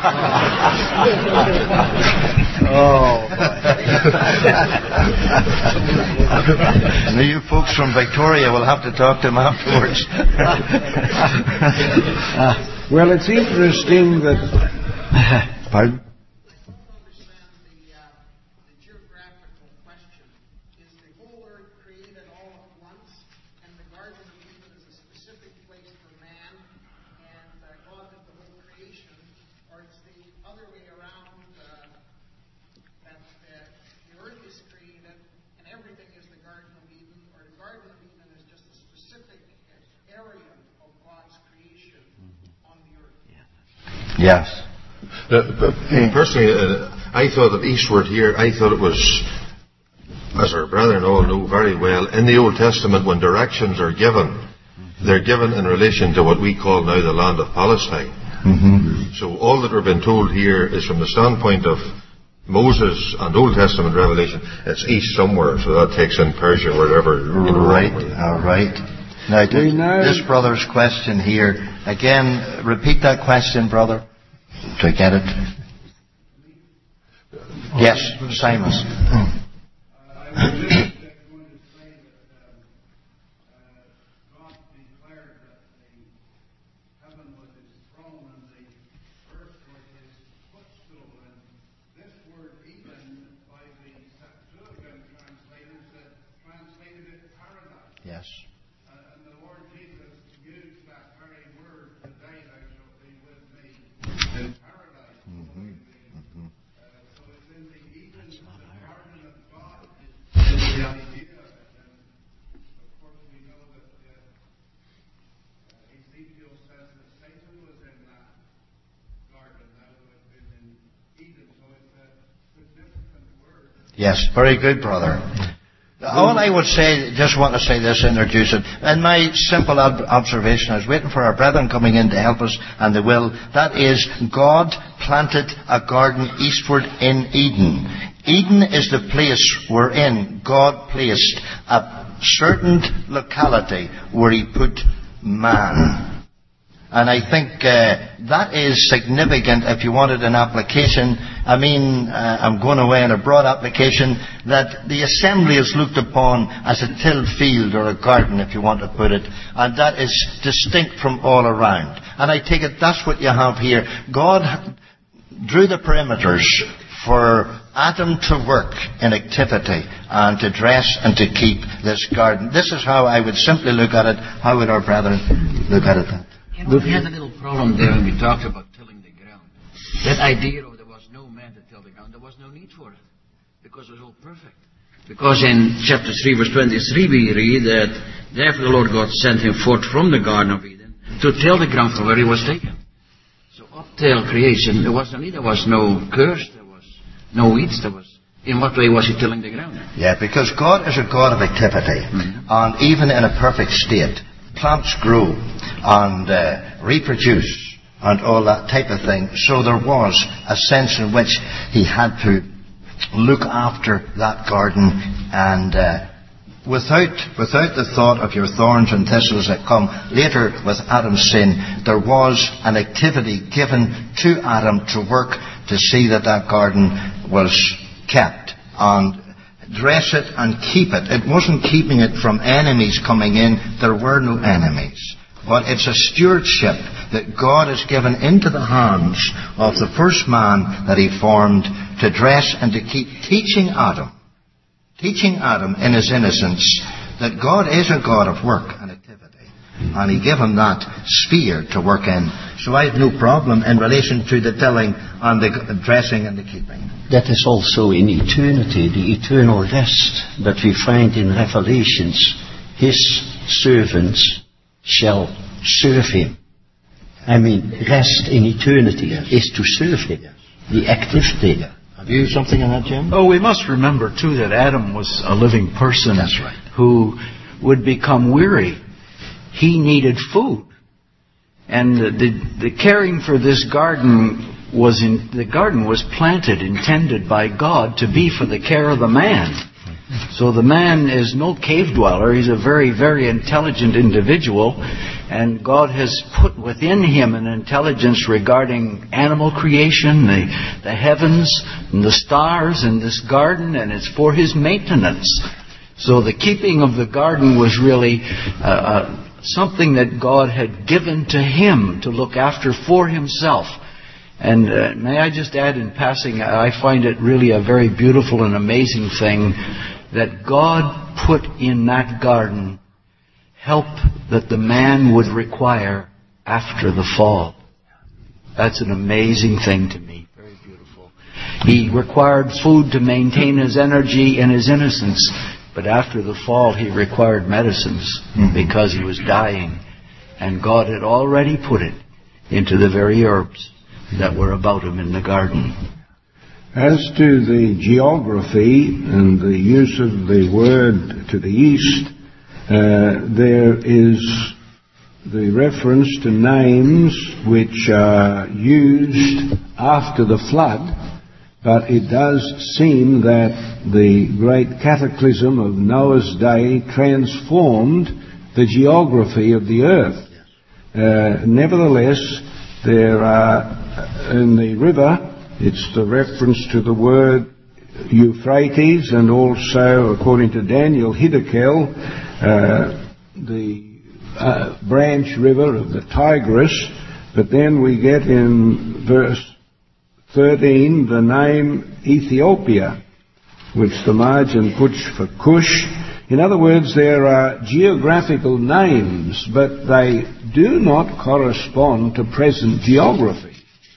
A: Oh, and you folks from Victoria will have to talk to him afterwards.
E: Well, it's interesting that...
A: Pardon? Yes.
C: Uh, personally, uh, I thought that eastward here, I thought it was, as our brethren all know very well, in the Old Testament when directions are given, they're given in relation to what we call now the land of Palestine.
A: Mm-hmm.
C: So all that we've been told here is from the standpoint of Moses and Old Testament revelation, it's east somewhere, so that takes in Persia, wherever. You know,
A: right, all right. Now, this brother's question here, again, repeat that question, brother. Do I get it? Yes, Simon. Yes.
H: And the Lord Jesus used that very word, today thou shalt be with me in paradise. Mm-hmm. Mm-hmm. Uh, so it's in the Eden, the garden of God.
A: Yes, very good, brother. All I would say, just want to say this, introduce it. And my simple ob- observation, I was waiting for our brethren coming in to help us, and they will. That is, God planted a garden eastward in Eden. Eden is the place wherein God placed a certain locality where He put man. And I think uh, that is significant if you wanted an application. I mean, uh, I'm going away in a broad application that the assembly is looked upon as a tilled field or a garden, if you want to put it. And that is distinct from all around. And I take it that's what you have here. God drew the perimeters for Adam to work in activity and to dress and to keep this garden. This is how I would simply look at it. How would our brethren look at it?
I: You know, we had a little problem there when we talked about tilling the ground. That idea of there was no man to till the ground, there was no need for it, because it was all perfect. Because in chapter three, verse twenty-three, we read that, therefore the Lord God sent him forth from the Garden of Eden to till the ground from where he was taken. So up till creation, there was no need, there was no curse, there was no weeds, there was... In what way was he tilling the ground?
A: Yeah, because God is a God of activity, mm-hmm. and even in a perfect state, plants grow and uh, reproduce and all that type of thing. So there was a sense in which he had to look after that garden, and uh, without without the thought of your thorns and thistles that come later with Adam's sin, there was an activity given to Adam to work to see that that garden was kept and dress it and keep it. It wasn't keeping it from enemies coming in. There were no enemies. But it's a stewardship that God has given into the hands of the first man that He formed to dress and to keep, teaching Adam, teaching Adam in his innocence that God is a God of work and activity. And He gave him that sphere to work in. So I have no problem in relation to the tilling and the dressing and the keeping.
B: That is also in eternity, the eternal rest that we find in Revelations. His servants shall serve Him. I mean, rest in eternity yes. is to serve Him. Yes. The activity. Yeah.
A: Have you something on that, Jim?
D: Oh, we must remember, too, that Adam was a living person.
A: That's right.
D: Who would become weary. He needed food. And the, the, the caring for this garden was in, the garden was planted, intended by God to be for the care of the man. So the man is no cave dweller. He's a very, very intelligent individual. And God has put within him an intelligence regarding animal creation, the, the heavens, and the stars, and this garden, and it's for his maintenance. So the keeping of the garden was really uh, uh, something that God had given to him to look after for himself. And uh, may I just add in passing, I find it really a very beautiful and amazing thing that God put in that garden help that the man would require after the fall. That's an amazing thing to me. Very beautiful. He required food to maintain his energy and his innocence. But after the fall, he required medicines mm-hmm. because he was dying. And God had already put it into the very herbs that were about him in the garden.
E: As to the geography and the use of the word to the east, uh, there is the reference to names which are used after the flood, but it does seem that the great cataclysm of Noah's day transformed the geography of the earth. Uh, nevertheless, there are, in the river, it's the reference to the word Euphrates, and also, according to Daniel, Hiddekel, uh, the uh, branch river of the Tigris. But then we get in verse thirteen the name Ethiopia, which the margin puts for Cush. In other words, there are geographical names, but they do not correspond to present geography,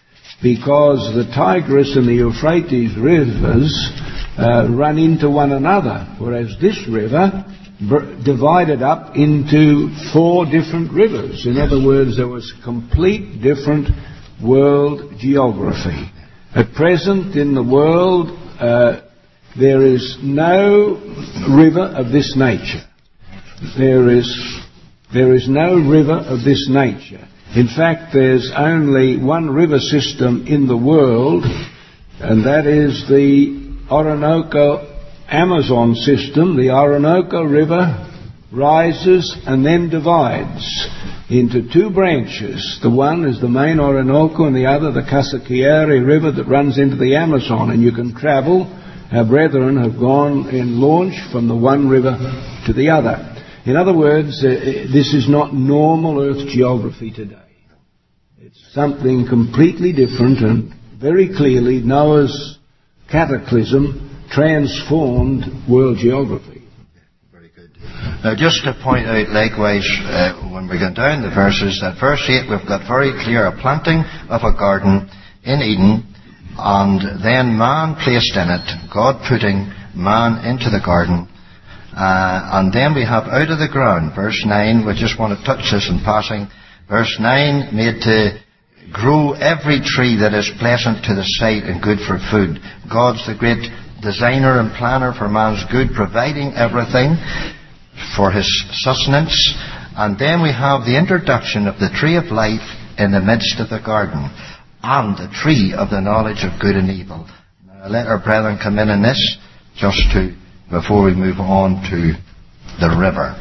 E: because the Tigris and the Euphrates rivers uh, run into one another, whereas this river br- divided up into four different rivers. In other words, there was complete different world geography. At present in the world, uh, there is no river of this nature. There is, there is no river of this nature. In fact, there's only one river system in the world, and that is the Orinoco Amazon system. The Orinoco River rises and then divides into two branches. The one is the main Orinoco and the other the Cassiquiare River that runs into the Amazon, and you can travel. Our brethren have gone in launch from the one river to the other. In other words, uh, this is not normal Earth geography today. It's something completely different, and very clearly Noah's cataclysm transformed world geography.
A: Very good. Now, just to point out likewise, uh, when we go down the verses, at verse eight we've got very clear a planting of a garden in Eden, and then man placed in it, God putting man into the garden. Uh, and then we have out of the ground, verse nine, we just want to touch this in passing. Verse nine, made to grow every tree that is pleasant to the sight and good for food. God's the great designer and planner for man's good, providing everything for his sustenance. And then we have the introduction of the tree of life in the midst of the garden, and the tree of the knowledge of good and evil. Now, let our brethren come in on this, just to before we move on to the river.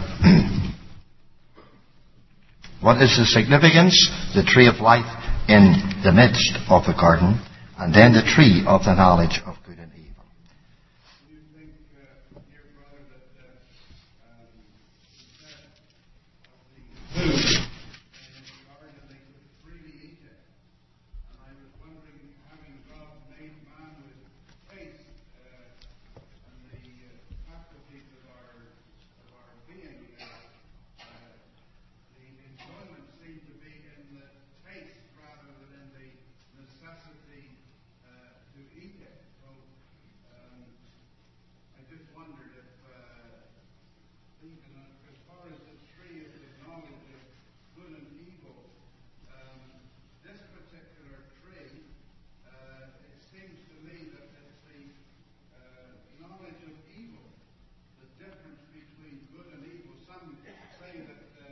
A: What is the significance? The tree of life in the midst of the garden, and then the tree of the knowledge of good and evil.
H: Do you think, uh, dear brother, that uh, um, instead of the food in the garden, they could freely eat it? And I was wondering, having God made man with taste uh, and the uh, faculties of our of our being, uh, uh, the enjoyment seemed to be in the taste rather than in the necessity uh, to eat it. So um, I just wondered if, uh, even as far as the tree of the knowledge of good and evil, um, this particular tree, uh, it seems to me that it's the uh, knowledge of evil, the difference between good and evil. Some say that uh,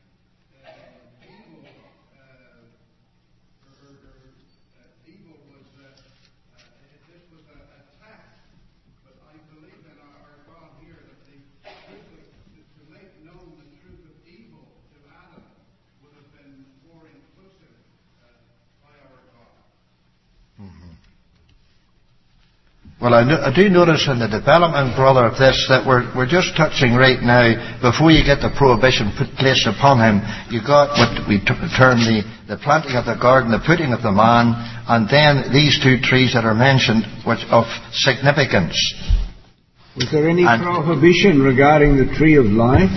H: uh, evil, uh, or, or uh, evil was, uh, uh, this was an attack. But I believe in our, our God here that the truth of, to, to make known the truth of evil to Adam would have been more inclusive uh, by our God.
A: Mm-hmm. Well, I, no, I do notice in the development, brother, of this, that we're we're just touching right now, before you get the prohibition put placed upon him, you got what we t- term the, the planting of the garden, the putting of the man, and then these two trees that are mentioned, which of significance.
E: Was there any
A: And-
E: prohibition regarding the tree of life?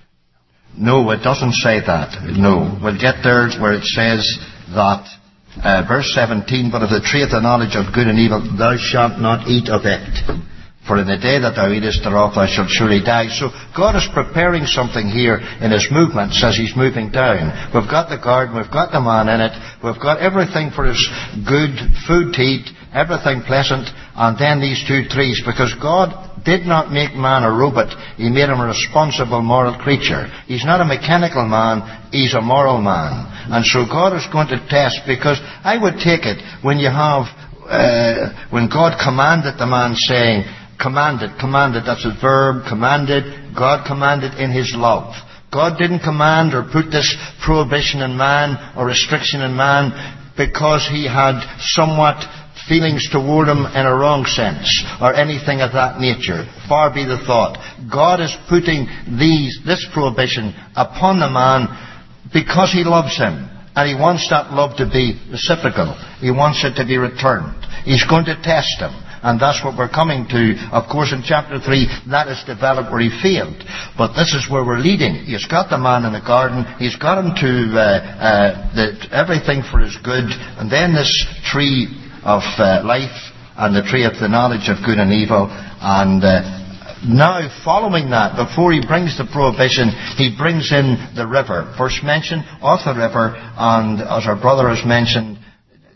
A: No, it doesn't say that. No. We'll get there where it says that, uh, verse seventeen, but of the tree of the knowledge of good and evil, thou shalt not eat of it. For in the day that thou eatest thereof, thou shalt surely die. So God is preparing something here in his movements as he's moving down. We've got the garden, we've got the man in it, we've got everything for his good food to eat, everything pleasant, and then these two trees, because God did not make man a robot. He made him a responsible moral creature. He's not a mechanical man, he's a moral man. And so God is going to test, because I would take it when you have, uh, when God commanded the man, saying, commanded, commanded, that's a verb, commanded, God commanded in his love. God didn't command or put this prohibition in man or restriction in man because he had somewhat feelings toward him in a wrong sense or anything of that nature. Far be the thought. God is putting these, this prohibition upon the man because he loves him. And he wants that love to be reciprocal. He wants it to be returned. He's going to test him. And that's what we're coming to. Of course, in chapter three, that is developed where he failed. But this is where we're leading. He's got the man in the garden. He's got him to uh, uh, the, everything for his good. And then this tree of uh, life and the tree of the knowledge of good and evil. And uh, now, following that, before he brings the prohibition, he brings in the river. First mention of the river, and as our brother has mentioned,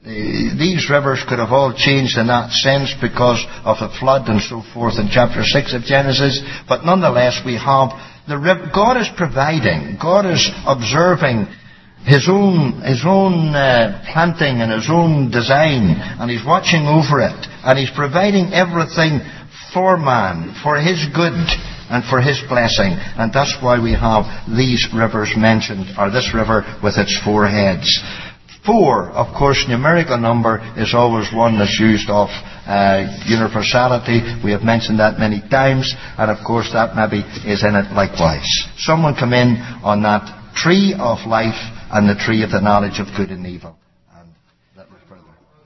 B: uh, these rivers could have all changed in that sense because of the flood and so forth in chapter six of Genesis. But nonetheless, we have the river. God is providing. God is observing His own, His own uh, planting and His own design, and He's watching over it, and He's providing everything for man, for his good and for his blessing. And that's why we have these rivers mentioned, or this river with its four heads. Four, of course, numerical number is always one that's used of uh, universality. We have mentioned that many times, and of course that maybe is in it likewise. Someone come in on that tree of life and the tree of the knowledge of good and evil. And that was further.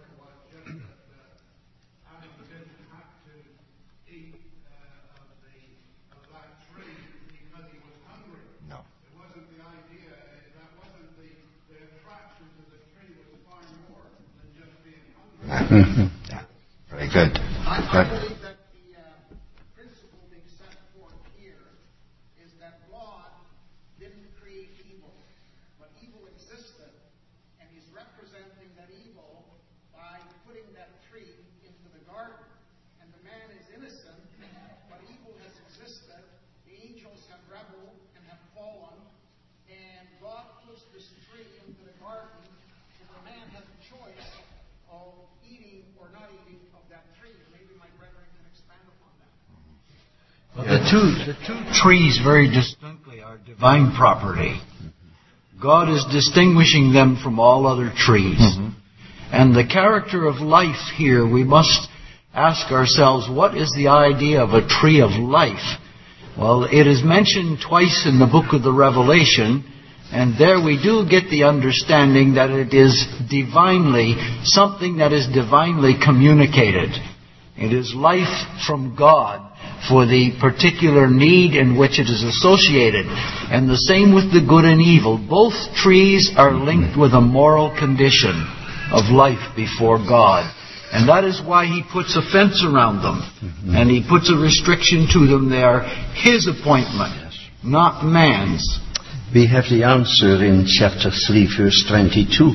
B: No.
H: It wasn't the idea, that wasn't the, the attraction to the tree was far more than just being hungry.
B: Yeah. Very good.
K: I, I
B: Good.
K: believe that the uh, principle being set forth here is that God didn't create evil, but evil existed, and He's representing that evil by putting that tree into the garden. And the man is innocent, but evil has existed. The angels have rebelled and have fallen, and God puts this tree into the garden, and the man has a choice of eating or not eating of that tree. Maybe my brethren can expand upon that.
D: Well, the two the two trees very distinctly are divine property. God is distinguishing them from all other trees. Mm-hmm. And the character of life here, we must ask ourselves, what is the idea of a tree of life? Well, it is mentioned twice in the book of the Revelation, and there we do get the understanding that it is divinely, something that is divinely communicated. It is life from God for the particular need in which it is associated. And the same with the good and evil. Both trees are linked with a moral condition of life before God. And that is why He puts a fence around them. Mm-hmm. And He puts a restriction to them. They are His appointment, yes, not man's.
B: We have the answer in chapter three, verse twenty-two.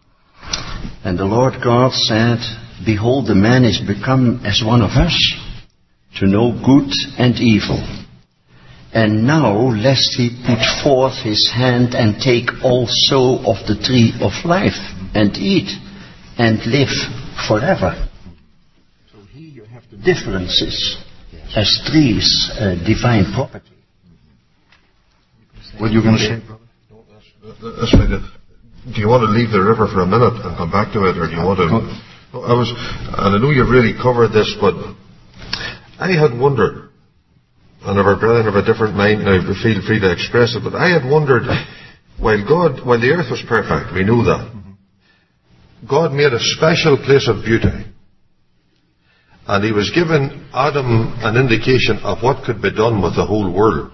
B: And the Lord God said, Behold, the man is become as one of us, to know good and evil. And now, lest he put forth his hand and take also of the tree of life, and eat, and live forever. So here you have the differences as trees, uh, divine property. What are you going to say, brother?
C: No, that's, that's right. Do you want to leave the river for a minute and come back to it, or do you want to? No, I was, and I know you've really covered this, but I had wondered, and if our brethren have a different mind now, feel free to express it, but I had wondered, while God, while the earth was perfect, we know that, God made a special place of beauty. And He was giving Adam an indication of what could be done with the whole world.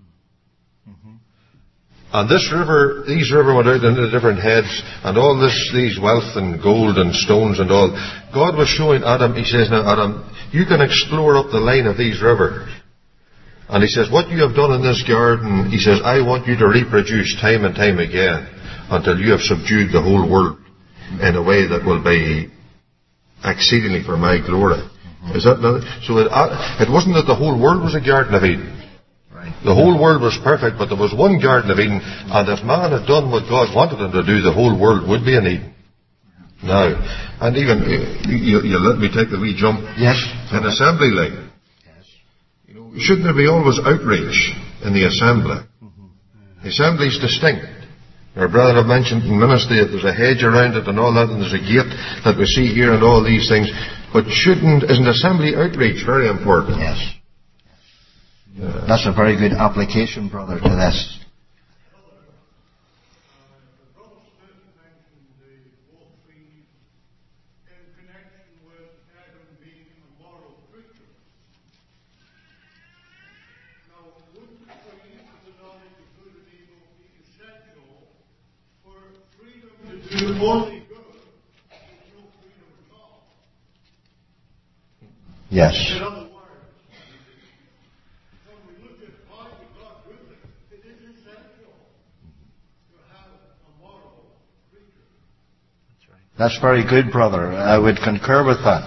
C: And this river, these river went out into different heads, and all this, these wealth and gold and stones and all. God was showing Adam, He says, now Adam, you can explore up the line of these rivers. And He says, what you have done in this garden, He says, I want you to reproduce time and time again until you have subdued the whole world in a way that will be exceedingly for my glory. Mm-hmm. Is that not? So it, it wasn't that the whole world was a garden of Eden. The whole world was perfect, but there was one Garden of Eden, and if man had done what God wanted him to do, the whole world would be an Eden. Now, and even, you, you let me take the wee jump.
B: Yes.
C: An assembly line. Yes. You know, shouldn't there be always outrage in the assembly? Mm-hmm. The assembly is distinct. Our brother have mentioned in ministry that there's a hedge around it and all that, and there's a gate that we see here and all these things. But shouldn't, isn't assembly outreach very important?
B: Yes. Yeah. That's a very good application, brother, to this.
H: Only good, there's no freedom at all.
B: Yes.
H: In other words, when we look at why God goodness, it is essential to have a moral creature.
B: That's right.
A: That's very good, brother. I would concur with that.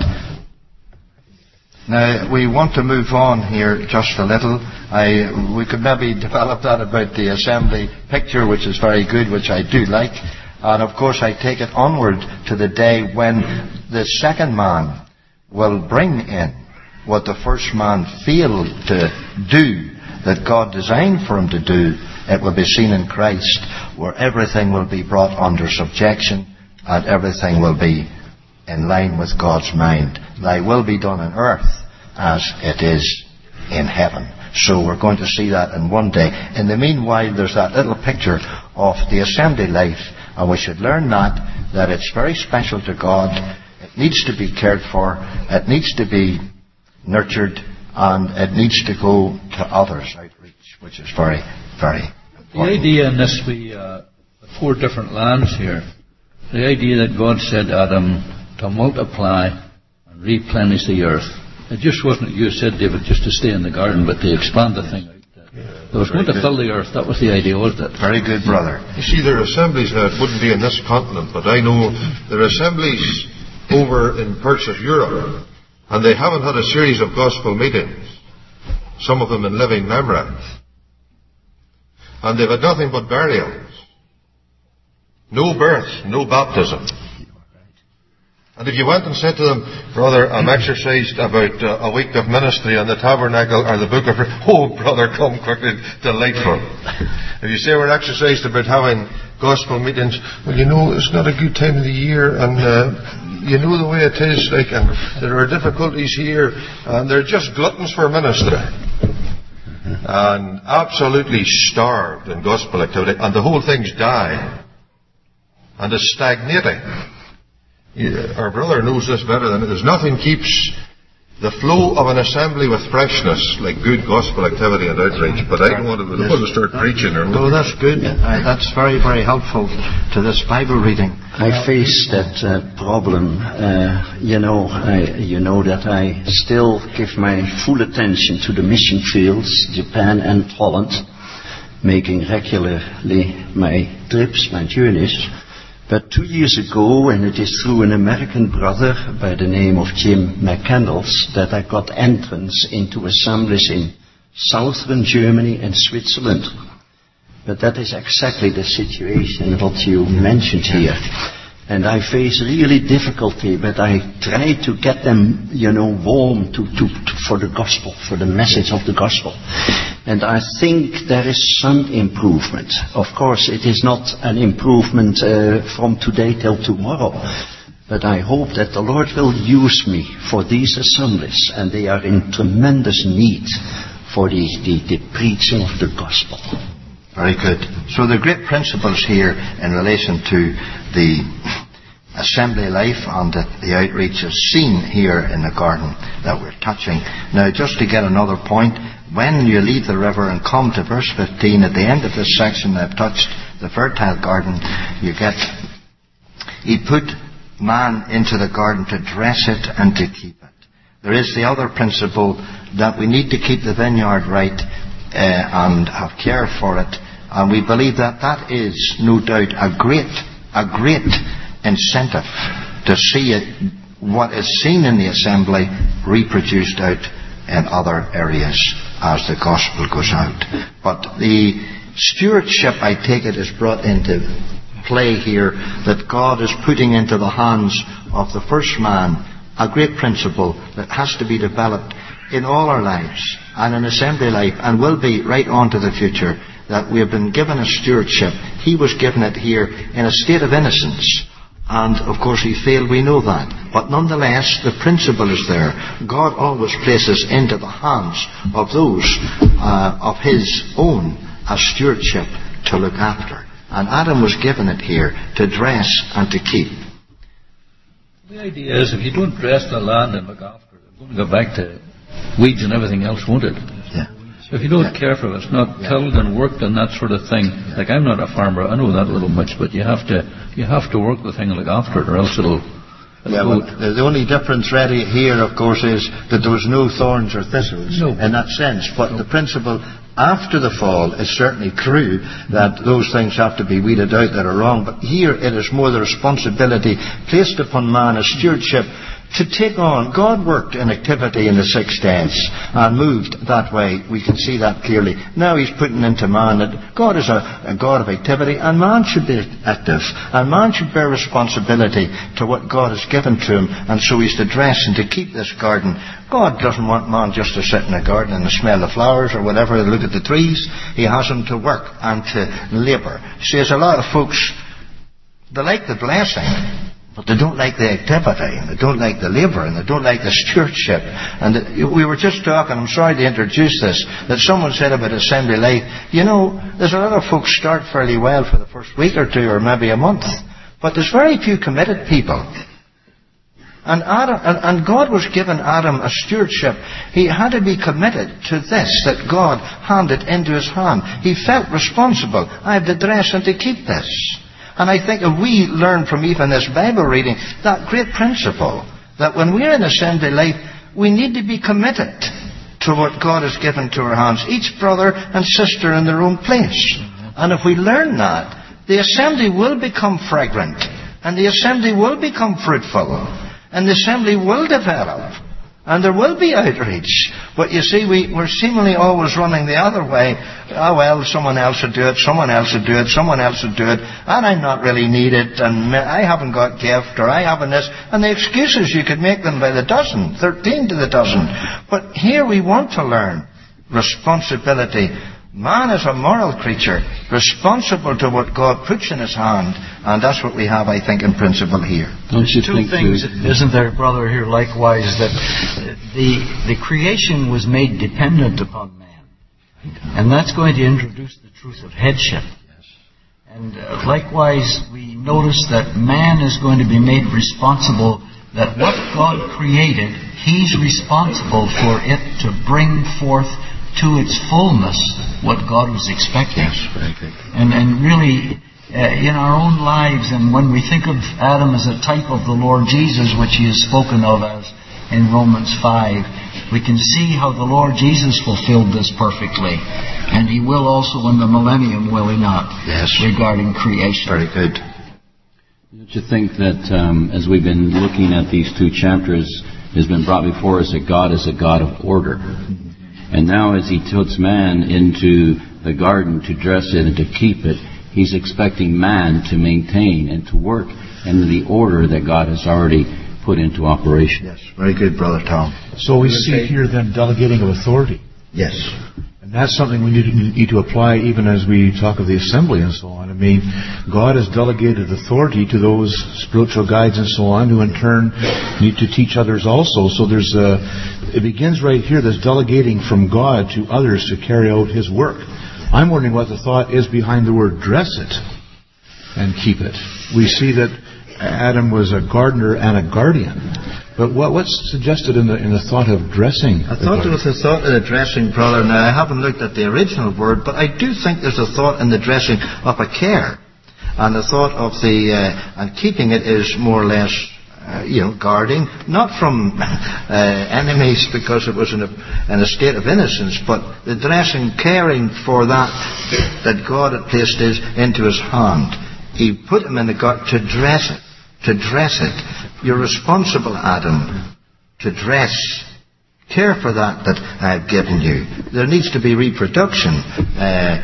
A: Now, we want to move on here just a little. I, we could maybe develop that about the assembly picture, which is very good, which I do like. And of course, I take it onward to the day when the second man will bring in what the first man failed to do, that God designed for him to do. It will be seen in Christ, where everything will be brought under subjection and everything will be in line with God's mind. Thy will be done on earth as it is in heaven. So we're going to see that in one day. In the meanwhile, there's that little picture of the assembly life, and we should learn that, that it's very special to God. It needs to be cared for. It needs to be nurtured, and it needs to go to others' outreach, which is very, very important.
F: The idea in this, we, uh, the four different lands here, the idea that God said to Adam to multiply and replenish the earth. It just wasn't, you said, David, just to stay in the garden, but to expand the thing out. Yeah, it was going to fill the earth. That was the idea, wasn't it?
A: Very good, brother.
C: You see, there are assemblies now. It wouldn't be in this continent, but I know there are assemblies over in parts of Europe, and they haven't had a series of gospel meetings, some of them in living memory. And they've had nothing but burials. No birth, no baptism. And if you went and said to them, brother, I'm exercised about uh, a week of ministry on the tabernacle or the book of... Oh, brother, come quickly, delightful. If you say we're exercised about having gospel meetings, well, you know, it's not a good time of the year, and uh, you know the way it is, like, and there are difficulties here, and they're just gluttons for ministry. And absolutely starved in gospel activity, and the whole thing's dying. And it's stagnating. Yeah, our brother knows this better than it. There's nothing keeps the flow of an assembly with freshness like good gospel activity and outreach. But I don't want to, I don't want to start preaching. Or
A: oh, that's good. Uh, that's very, very helpful to this Bible reading.
B: I face that uh, problem. Uh, you know, I, you know that I still give my full attention to the mission fields, Japan and Holland, making regularly my trips, my journeys. But two years ago, and it is through an American brother by the name of Jim McCandles, that I got entrance into assemblies in southern Germany and Switzerland. But that is exactly the situation what you mentioned here. And I face really difficulty, but I try to get them, you know, warm to, to, to, for the gospel, for the message of the gospel. And I think there is some improvement. Of course, it is not an improvement uh, from today till tomorrow. But I hope that the Lord will use me for these assemblies, and they are in tremendous need for the, the, the preaching of the gospel.
A: Very good. So the great principles here in relation to the assembly life and the, the outreach is seen here in the garden that we're touching. Now, just to get another point, when you leave the river and come to verse fifteen, at the end of this section I've touched the fertile garden, you get, he put man into the garden to dress it and to keep it. There is the other principle that we need to keep the vineyard right uh, and have care for it. And we believe that that is, no doubt, a great, a great incentive to see it, what is seen in the assembly, reproduced out in other areas as the gospel goes out. But the stewardship, I take it, is brought into play here, that God is putting into the hands of the first man a great principle that has to be developed in all our lives and in assembly life, and will be right on to the future, that we have been given a stewardship. He was given it here in a state of innocence, and of course he failed, we know that. But nonetheless, the principle is there. God always places into the hands of those uh, of his own a stewardship to look after. And Adam was given it here to dress and to keep.
F: The idea is, if you don't dress the land and look after it, it's going to go back to weeds and everything else, won't it?
A: Yeah.
F: If you don't care for it, it's not yeah. tilled and worked and that sort of thing. Yeah. Like, I'm not a farmer, I know that a little much, but you have to you have to work the thing and look after it, or else it'll... it'll
A: yeah, well, the only difference really here, of course, is that there was no thorns or thistles no. in that sense. But no. the principle after the fall, it's certainly true that those things have to be weeded out that are wrong. But here it is more the responsibility placed upon man as stewardship to take on. God worked in activity in the six days and moved that way. We can see that clearly. Now he's putting into man that God is a, a God of activity, and man should be active, and man should bear responsibility to what God has given to him, and so he's to dress and to keep this garden. God doesn't want man just to sit in a garden and smell the flowers or whatever, look at the trees. He has him to work and to labour. See, there's a lot of folks, they like the blessing, but they don't like the activity, and they don't like the labour, and they don't like the stewardship. And the, we were just talking, I'm sorry to introduce this, that someone said about assembly life. You know, there's a lot of folks start fairly well for the first week or two, or maybe a month. But there's very few committed people. And, Adam, and, and God was given Adam a stewardship. He had to be committed to this that God handed into his hand. He felt responsible. I have to dress and to keep this. And I think if we learn from even this Bible reading that great principle, that when we're in assembly life, we need to be committed to what God has given to our hands, each brother and sister in their own place. And if we learn that, the assembly will become fragrant, and the assembly will become fruitful, and the assembly will develop, and there will be outreach. But you see, we, we're seemingly always running the other way. Oh, well, someone else would do it, someone else would do it, someone else would do it, and I'm not really needed, and I haven't got gift, or I haven't this. And the excuses, you could make them by the dozen, thirteen to the dozen. But here we want to learn responsibility. Man is a moral creature, responsible to what God puts in his hand, and that's what we have, I think, in principle here.
D: Don't you Two think things, too? Isn't there, brother, here likewise, that the the creation was made dependent upon man, and that's going to introduce the truth of headship. And uh, likewise, we notice that man is going to be made responsible, that what God created, he's responsible for it to bring forth to its fullness what God was expecting.
A: Yes, very good.
D: And, and really, uh, in our own lives, and when we think of Adam as a type of the Lord Jesus, which he is spoken of as in Romans five, we can see how the Lord Jesus fulfilled this perfectly. And he will also in the millennium, will he not?
A: Yes.
D: Regarding creation.
A: Very good.
G: Don't you think that um, as we've been looking at these two chapters, it has been brought before us that God is a God of order. And now as he puts man into the garden to dress it and to keep it, he's expecting man to maintain and to work in the order that God has already put into operation.
A: Yes, very good, Brother Tom.
J: So we see here then delegating of authority.
A: Yes.
J: And that's something we need to, need to apply even as we talk of the assembly and so on. I mean, God has delegated authority to those spiritual guides and so on, who in turn need to teach others also. So there's a, it begins right here, this delegating from God to others to carry out his work. I'm wondering what the thought is behind the word dress it and keep it. We see that Adam was a gardener and a guardian. But what, what's suggested in the in the thought of dressing?
A: I thought there was a thought in the dressing, brother. Now, I haven't looked at the original word, but I do think there's a thought in the dressing of a care. And the thought of the, uh, and keeping it is more or less, uh, you know, guarding, not from uh, enemies because it was in a, in a state of innocence, but the dressing, caring for that that God had placed his, into his hand. He put him in the garden to dress it. To dress it. You're responsible, Adam, to dress. Care for that that I've given you. There needs to be reproduction. Uh,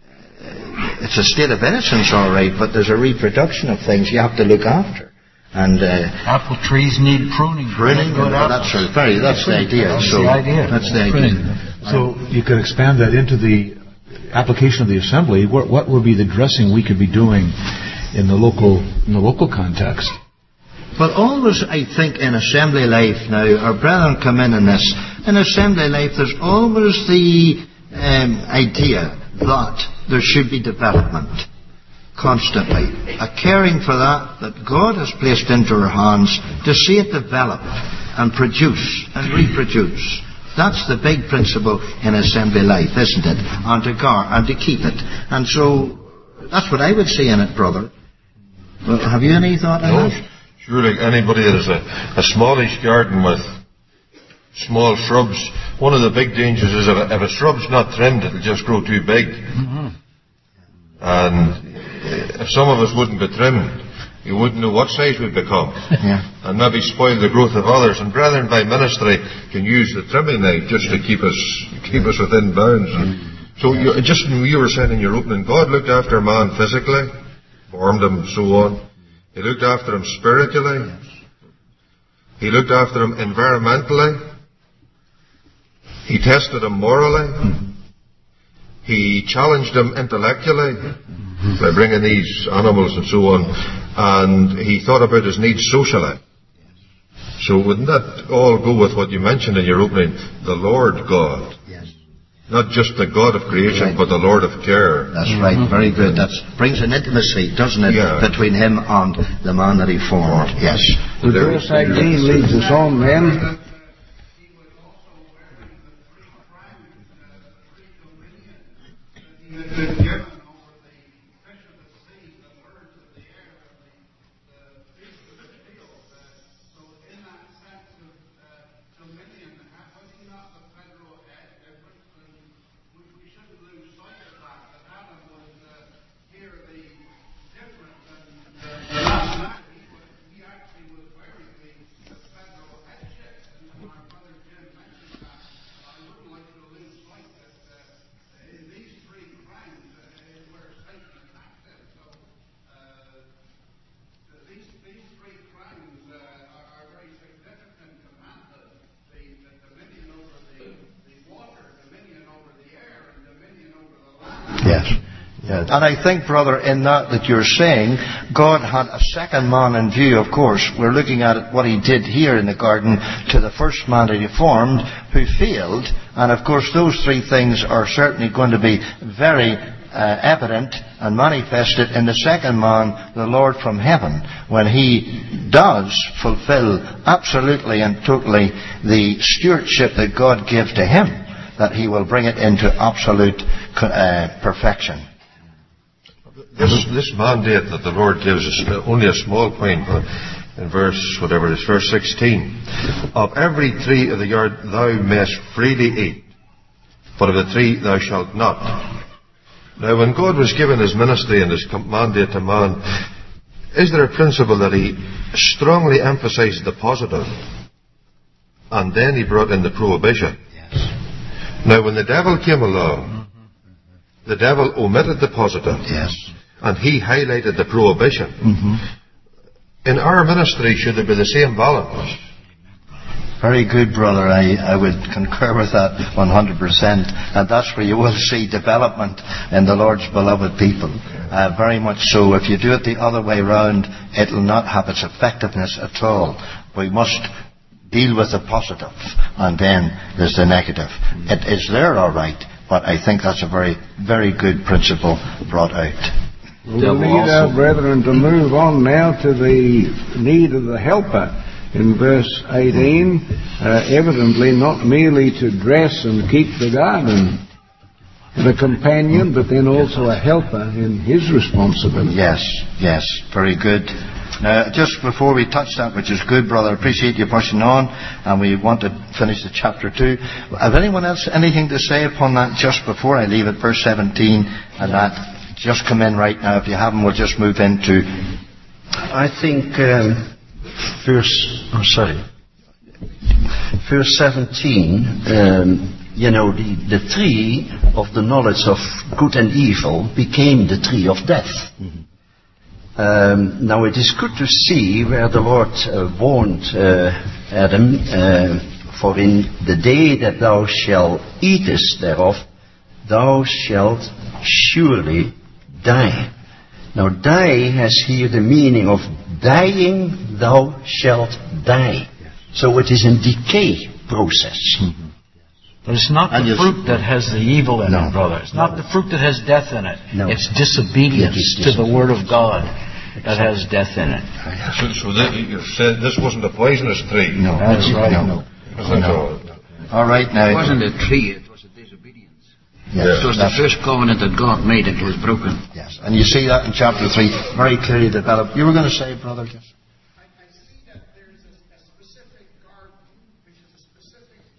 A: it's a state of innocence, all right, but there's a reproduction of things you have to look after. And uh,
D: apple trees need pruning.
A: Pruning, well, that's right. Very, that's the idea.
D: That's
A: so
D: the idea.
A: That's the idea.
J: So you could expand that into the application of the assembly. What, what would be the dressing we could be doing in the local in the local context?
A: But always, I think, in assembly life now, our brethren come in on this, in assembly life there's always the um, idea that there should be development constantly. A caring for that that God has placed into our hands to see it develop and produce and reproduce. That's the big principle in assembly life, isn't it? And to guard and to keep it. And so that's what I would see in it, brother. Well, have you any thought on
C: No.
A: that?
C: Surely anybody that has a, a smallish garden with small shrubs. One of the big dangers is if a, if a shrub's not trimmed, it'll just grow too big.
B: Mm-hmm.
C: And if some of us wouldn't be trimmed, you wouldn't know what size we'd become.
B: Yeah.
C: And maybe spoil the growth of others. And brethren by ministry can use the trimming knife just to keep us keep us within bounds. Mm-hmm. So you, just you were saying in your opening, God looked after man physically, formed him, so on. He looked after him spiritually. He looked after him environmentally. He tested him morally. Mm-hmm. He challenged him intellectually mm-hmm. by bringing these animals and so on. And he thought about his needs socially. So wouldn't that all go with what you mentioned in your opening? The Lord God.
A: Yes.
C: Not just the God of creation, right. but the Lord of care.
A: That's right. Very good. That brings an intimacy, doesn't it,
C: yeah.
A: between him and the man that he formed. Yes.
E: The verse eighteen leads us on then.
A: And I think, brother, in that that you're saying, God had a second man in view, of course. We're looking at it, what he did here in the garden to the first man that he formed, who failed. And of course, those three things are certainly going to be very uh, evident and manifested in the second man, the Lord from heaven, when he does fulfill absolutely and totally the stewardship that God gives to him, that he will bring it into absolute uh, perfection.
C: This, this mandate that the Lord gives is only a small point in verse, whatever it is, verse sixteen. Of every tree of the yard thou mayest freely eat, but of the tree thou shalt not. Now, when God was given his ministry and his mandate to man, is there a principle that he strongly emphasized the positive, and then he brought in the prohibition?
A: Yes.
C: Now, when the devil came along, the devil omitted the positive.
A: Yes.
C: And he highlighted the prohibition.
A: Mm-hmm.
C: In our ministry, should there be the same balance?
A: Very good, brother. I, I would concur with that one hundred percent. And that's where you will see development in the Lord's beloved people. Uh, very much so. If you do it the other way round, it will not have its effectiveness at all. We must deal with the positive, and then there's the negative. It is there, all right, but I think that's a very, very good principle brought out.
E: We need our brethren to move on now to the need of the helper in verse eighteen, uh, evidently not merely to dress and keep the garden, and a companion, but then also a helper in his responsibility.
A: Yes, yes, very good. Now, just before we touch that, which is good, brother, I appreciate you pushing on, and we want to finish the chapter two. Have anyone else anything to say upon that just before I leave it, verse seventeen, and that? Just come in right now. If you haven't, we'll just move into...
B: I think um, verse... Oh, sorry. Verse seventeen, um, you know, the, the tree of the knowledge of good and evil became the tree of death. Mm-hmm. Um, now, it is good to see where the Lord uh, warned uh, Adam, uh, for in the day that thou shalt eatest thereof, thou shalt surely die. Now, die has here the meaning of dying, thou shalt die. So it is a decay process. Mm-hmm.
D: But it's not and the fruit that has the evil in no, it, brother. It's no. not the fruit that has death in it.
A: No.
D: It's disobedience it to the Word of God that has death in it.
C: So, so that, you said this wasn't a poisonous tree?
A: No,
D: that's right.
A: No. No. no. All right, now.
I: It wasn't a tree, it was a disobedience.
A: Yes,
I: it was the first covenant that God made and it was broken.
A: Yes, and you see that in chapter three, very clearly developed. You were going to say, brother? Yes.
K: I, I see that there's a, a specific garden, which is a specific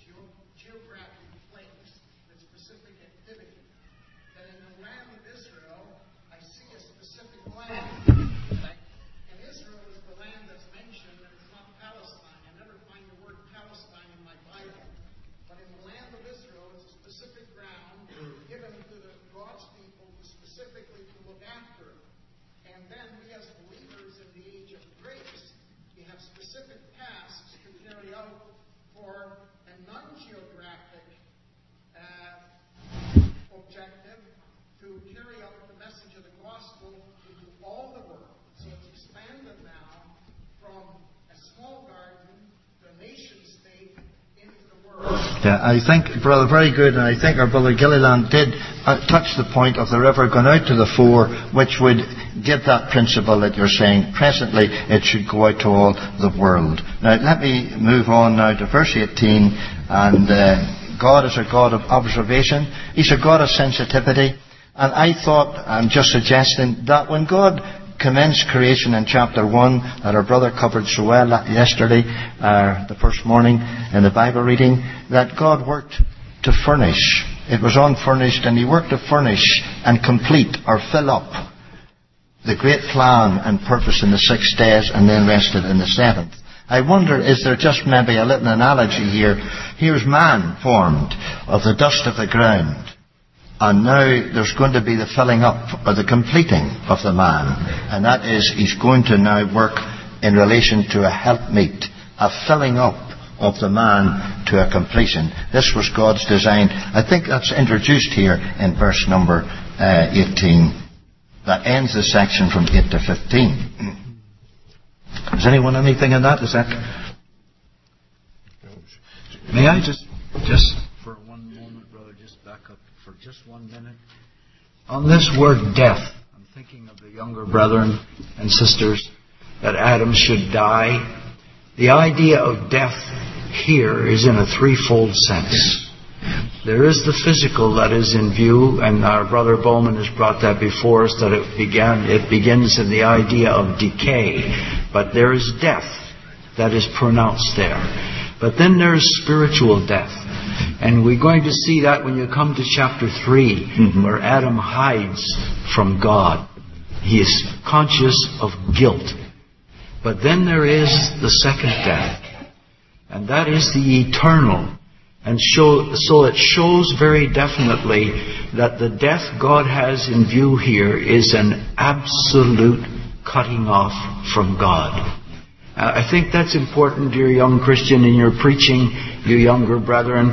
A: Yeah, I think, brother, very good, and I think our brother Gilliland did uh, touch the point of the river going out to the fore, which would give that principle that you're saying. Presently, it should go out to all the world. Now, let me move on now to verse eighteen, and uh, God is a God of observation. He's a God of sensitivity, and I thought, I'm just suggesting, that when God commenced creation in chapter one that our brother covered so well yesterday, uh, the first morning in the Bible reading, that God worked to furnish. It was unfurnished, and He worked to furnish and complete or fill up the great plan and purpose in the six days, and then rested in the seventh. I wonder, is there just maybe a little analogy here? Here's man formed of the dust of the ground. And now there's going to be the filling up or the completing of the man. And that is, he's going to now work in relation to a helpmeet, a filling up of the man to a completion. This was God's design. I think that's introduced here in verse number uh, eighteen. That ends the section from eight to fifteen. Has anyone anything on that? Is that...
D: May I just... just for just one minute? On this word death, I'm thinking of the younger brethren and sisters, that Adam should die. The idea of death here is in a threefold sense. There is the physical that is in view, and our brother Bowman has brought that before us, that it began, it begins in the idea of decay. But there is death that is pronounced there. But then there is spiritual death. And we're going to see that when you come to chapter three, mm-hmm. where Adam hides from God. He is conscious of guilt. But then there is the second death. And that is the eternal. And show, so it shows very definitely that the death God has in view here is an absolute cutting off from God. I think that's important, dear young Christian, in your preaching, you younger brethren.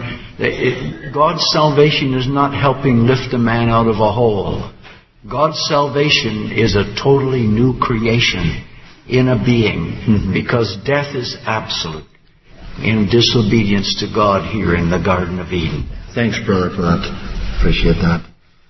D: It, God's salvation is not helping lift a man out of a hole. God's salvation is a totally new creation in a being, mm-hmm. because death is absolute in disobedience to God here in the Garden of Eden.
A: Thanks, brother, for that. Appreciate that.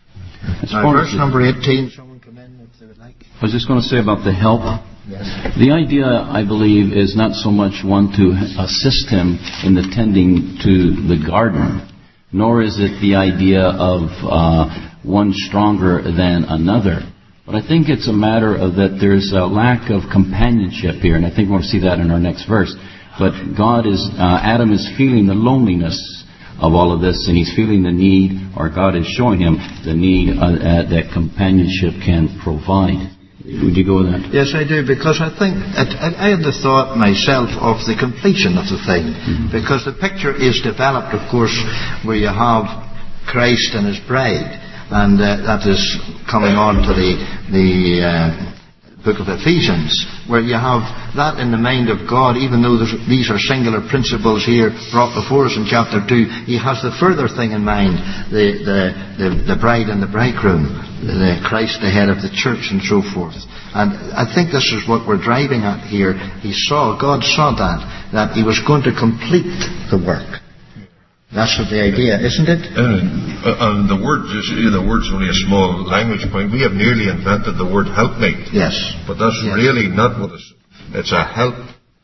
A: Now, verse number eighteen. Someone come in if they would like.
G: I was just going to say about the help.
A: Yes.
G: The idea, I believe, is not so much one to assist him in the tending to the garden, nor is it the idea of uh, one stronger than another. But I think it's a matter of that there's a lack of companionship here, and I think we're going to see that in our next verse. But God is, uh, Adam is feeling the loneliness of all of this, and he's feeling the need, or God is showing him the need uh, uh, that companionship can provide. Would you go with that?
A: Yes, I do, because I think, I, I had the thought myself of the completion of the thing, mm-hmm. because the picture is developed, of course, where you have Christ and His bride, and uh, that is coming on to the, the uh, book of Ephesians, where you have that in the mind of God, even though these are singular principles here brought before us in chapter two, He has the further thing in mind, the, the, the, the bride and the bridegroom, the Christ the head of the church, and so forth. And I think this is what we're driving at here. He saw, God saw that, that He was going to complete the work. That's what the idea, isn't it?
C: Uh, and the word, the word's only a small language point. We have nearly invented the word helpmate.
A: Yes.
C: But that's yes. really not what it's. It's a help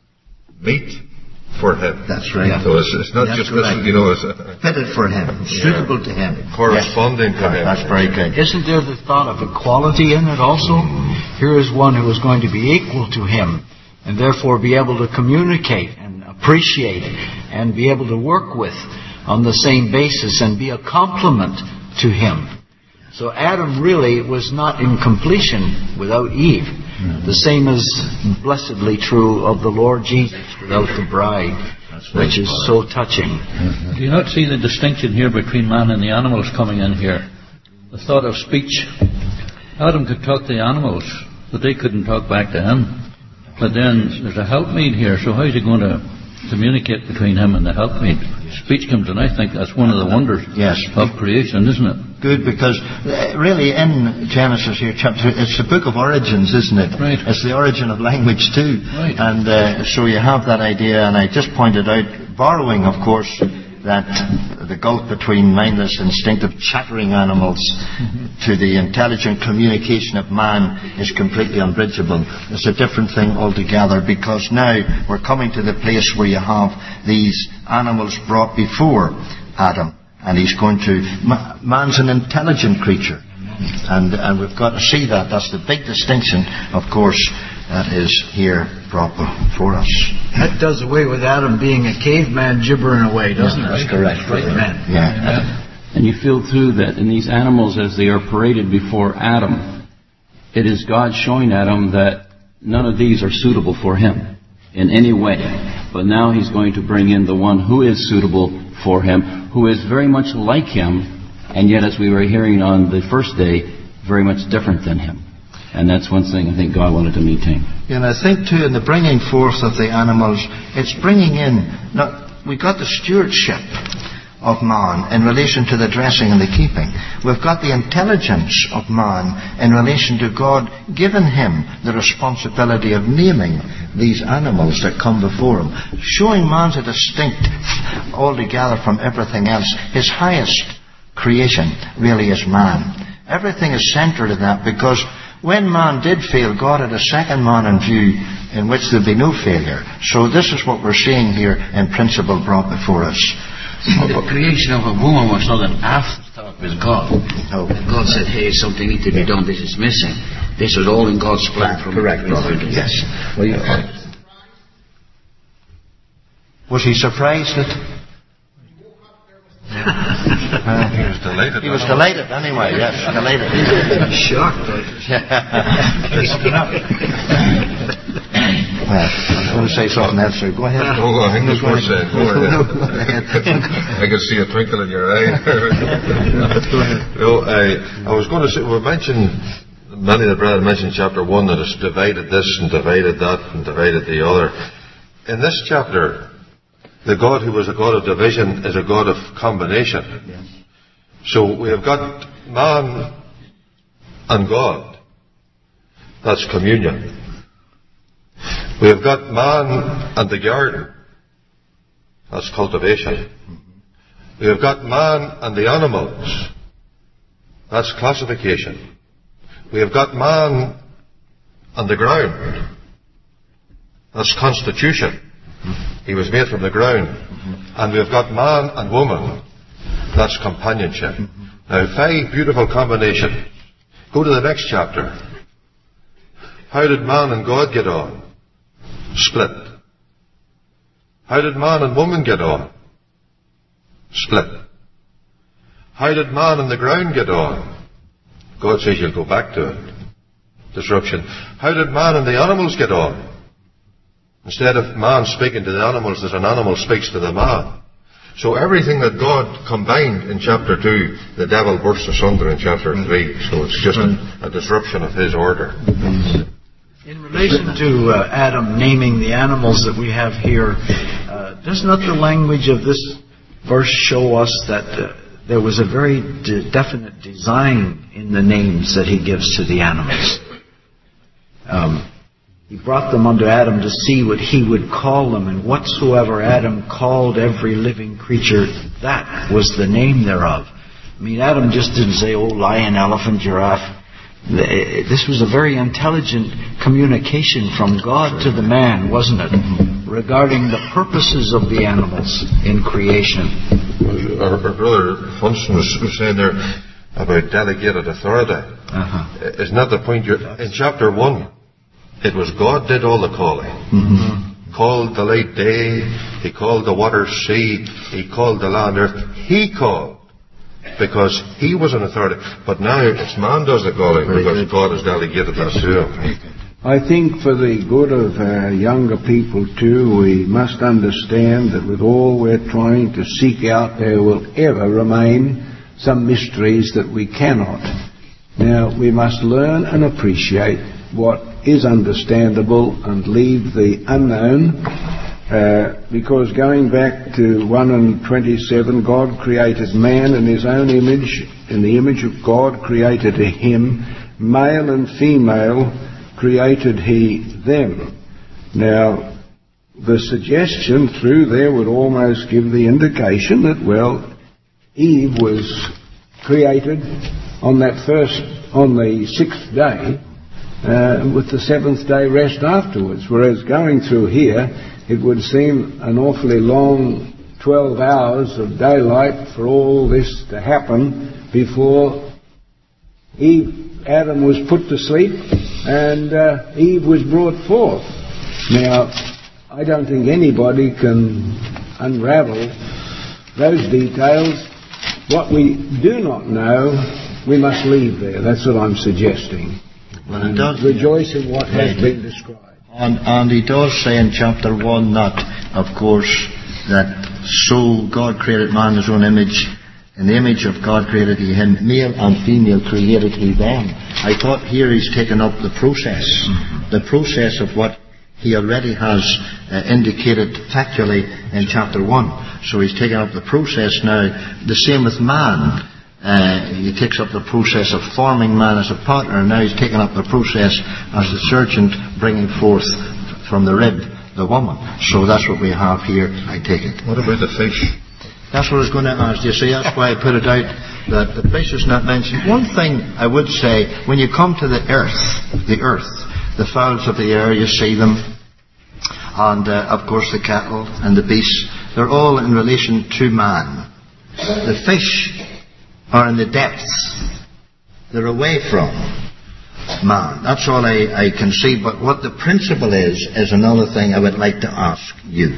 C: meet for him.
A: That's right.
C: So it's, it's not that's just this, you know, it's a,
A: fitted for him, suitable yeah. to him,
C: corresponding
A: yes.
C: to him.
A: That's very good.
D: Isn't there the thought of equality in it also? Mm. Here is one who is going to be equal to him, and therefore be able to communicate and appreciate and be able to work with on the same basis and be a complement to him. So Adam really was not in completion without Eve. Mm-hmm. The same is blessedly true of the Lord Jesus without the bride, which is so touching.
F: Mm-hmm. Do you not see the distinction here between man and the animals coming in here? The thought of speech. Adam could talk to the animals, but they couldn't talk back to him. But then there's a helpmeet here, so how is he going to communicate between him and the helpmeet? Speech comes in. I think that's one of the wonders
A: yes.
F: of creation, isn't it?
A: Good, because uh, really in Genesis here, chapter, it's the book of origins, isn't it?
F: Right.
A: It's the origin of language too.
F: Right.
A: And uh, so you have that idea, and I just pointed out, borrowing, of course, that the gulf between mindless, instinctive, chattering animals to the intelligent communication of man is completely unbridgeable. It's a different thing altogether, because now we're coming to the place where you have these animals brought before Adam, and he's going to... Man's an intelligent creature, and, and we've got to see that. That's the big distinction, of course, that is here brought before us.
D: That does away with Adam being a caveman gibbering away, doesn't
A: yeah,
D: it?
A: That's correct.
D: Right, man.
A: Yeah.
G: And you feel too that in these animals, as they are paraded before Adam, it is God showing Adam that none of these are suitable for him in any way. But now he's going to bring in the one who is suitable for him, who is very much like him, and yet, as we were hearing on the first day, very much different than him. And that's one thing I think God wanted to maintain.
A: And I think too, in the bringing forth of the animals, it's bringing in, now, we got the stewardship of man in relation to the dressing and the keeping. We've got the intelligence of man in relation to God giving him the responsibility of naming these animals that come before him, showing man's a distinct altogether from everything else. His highest creation really is man. Everything is centered in that, because when man did fail, God had a second man in view in which there'd be no failure. So this is what we're seeing here in principle brought before us.
I: The creation of a woman was not an afterthought with God.
A: No.
I: God said, hey, something needs to be done, this is missing. This was all in God's plan from
A: Correct, brother. Yes. Well, you, was he surprised at...
C: Uh, he was delighted.
A: He was delighted anyway, yes, delighted.
D: Shocked.
A: Well, I was going to say something else, so go ahead.
C: Oh, I think there's more said. Go ahead. I can see a twinkle in your eye. No, I, I was going to say, we mentioned, many of the brethren mentioned chapter one, that it's divided this and divided that and divided the other. In this chapter, the God who was a God of division is a God of combination. Yes. So we have got man and God. That's communion. We have got man and the garden. That's cultivation. We have got man and the animals. That's classification. We have got man and the ground. That's constitution. He was made from the ground. Mm-hmm. And we've got man and woman. That's companionship. Mm-hmm. Now, five beautiful combinations. Go to the next chapter. How did man and God get on? Split. How did man and woman get on? Split. How did man and the ground get on? God says you'll go back to it. Disruption. How did man and the animals get on? Instead of man speaking to the animals, there's an animal speaks to the man. So everything that God combined in chapter two, the devil bursts asunder in chapter three. So it's just a, a disruption of his order.
D: In relation to uh, Adam naming the animals that we have here, uh, does not the language of this verse show us that uh, there was a very de- definite design in the names that he gives to the animals? Um, He brought them unto Adam to see what he would call them, and whatsoever Adam called every living creature, that was the name thereof. I mean, Adam just didn't say, oh, lion, elephant, giraffe. This was a very intelligent communication from God to the man, wasn't it? Regarding the purposes of the animals in creation.
C: Our, our brother Funston was saying there about delegated authority. Uh-huh. Isn't that the point? You're, in chapter one, it was God did all the calling. Mm-hmm. Called the light day. He called the waters sea. He called the land earth. He called because he was an authority. But now it's man does the calling because God has delegated that to him.
E: I think for the good of our younger people too, we must understand that with all we're trying to seek out, there will ever remain some mysteries that we cannot. Now, we must learn and appreciate what is understandable and leave the unknown, uh, because going back to one and twenty-seven, God created man in his own image. In the image of God created him, male and female created he them. Now, the suggestion through there would almost give the indication that, well, Eve was created on that first, on the sixth day, uh, with the seventh day rest afterwards. Whereas going through here, it would seem an awfully long twelve hours of daylight for all this to happen before Eve, Adam was put to sleep and uh, Eve was brought forth. Now, I don't think anybody can unravel those details. What we do not know, we must leave there. That's what I'm suggesting.
A: Well, it does,
E: rejoice in what has been described.
A: And, and he does say in chapter one that, of course, that so God created man in his own image. In the image of God created he him, male and female created he them. I thought here he's taken up the process, mm-hmm. the process of what he already has uh, indicated factually in chapter one. So he's taken up the process now. The same with man. Uh, he takes up the process of forming man as a partner. Now he's taken up the process as the surgeon bringing forth from the rib the woman. So that's what we have here, I take it.
C: What about the fish?
A: That's what I was going to ask you. See, that's why I put it out that the fish is not mentioned. One thing I would say, when you come to the earth, the earth, the fowls of the air, you see them, and uh, of course the cattle and the beasts, they're all in relation to man. The fish are in the depths. They're away from man. That's all I, I can see. But what the principle is, is another thing I would like to ask you.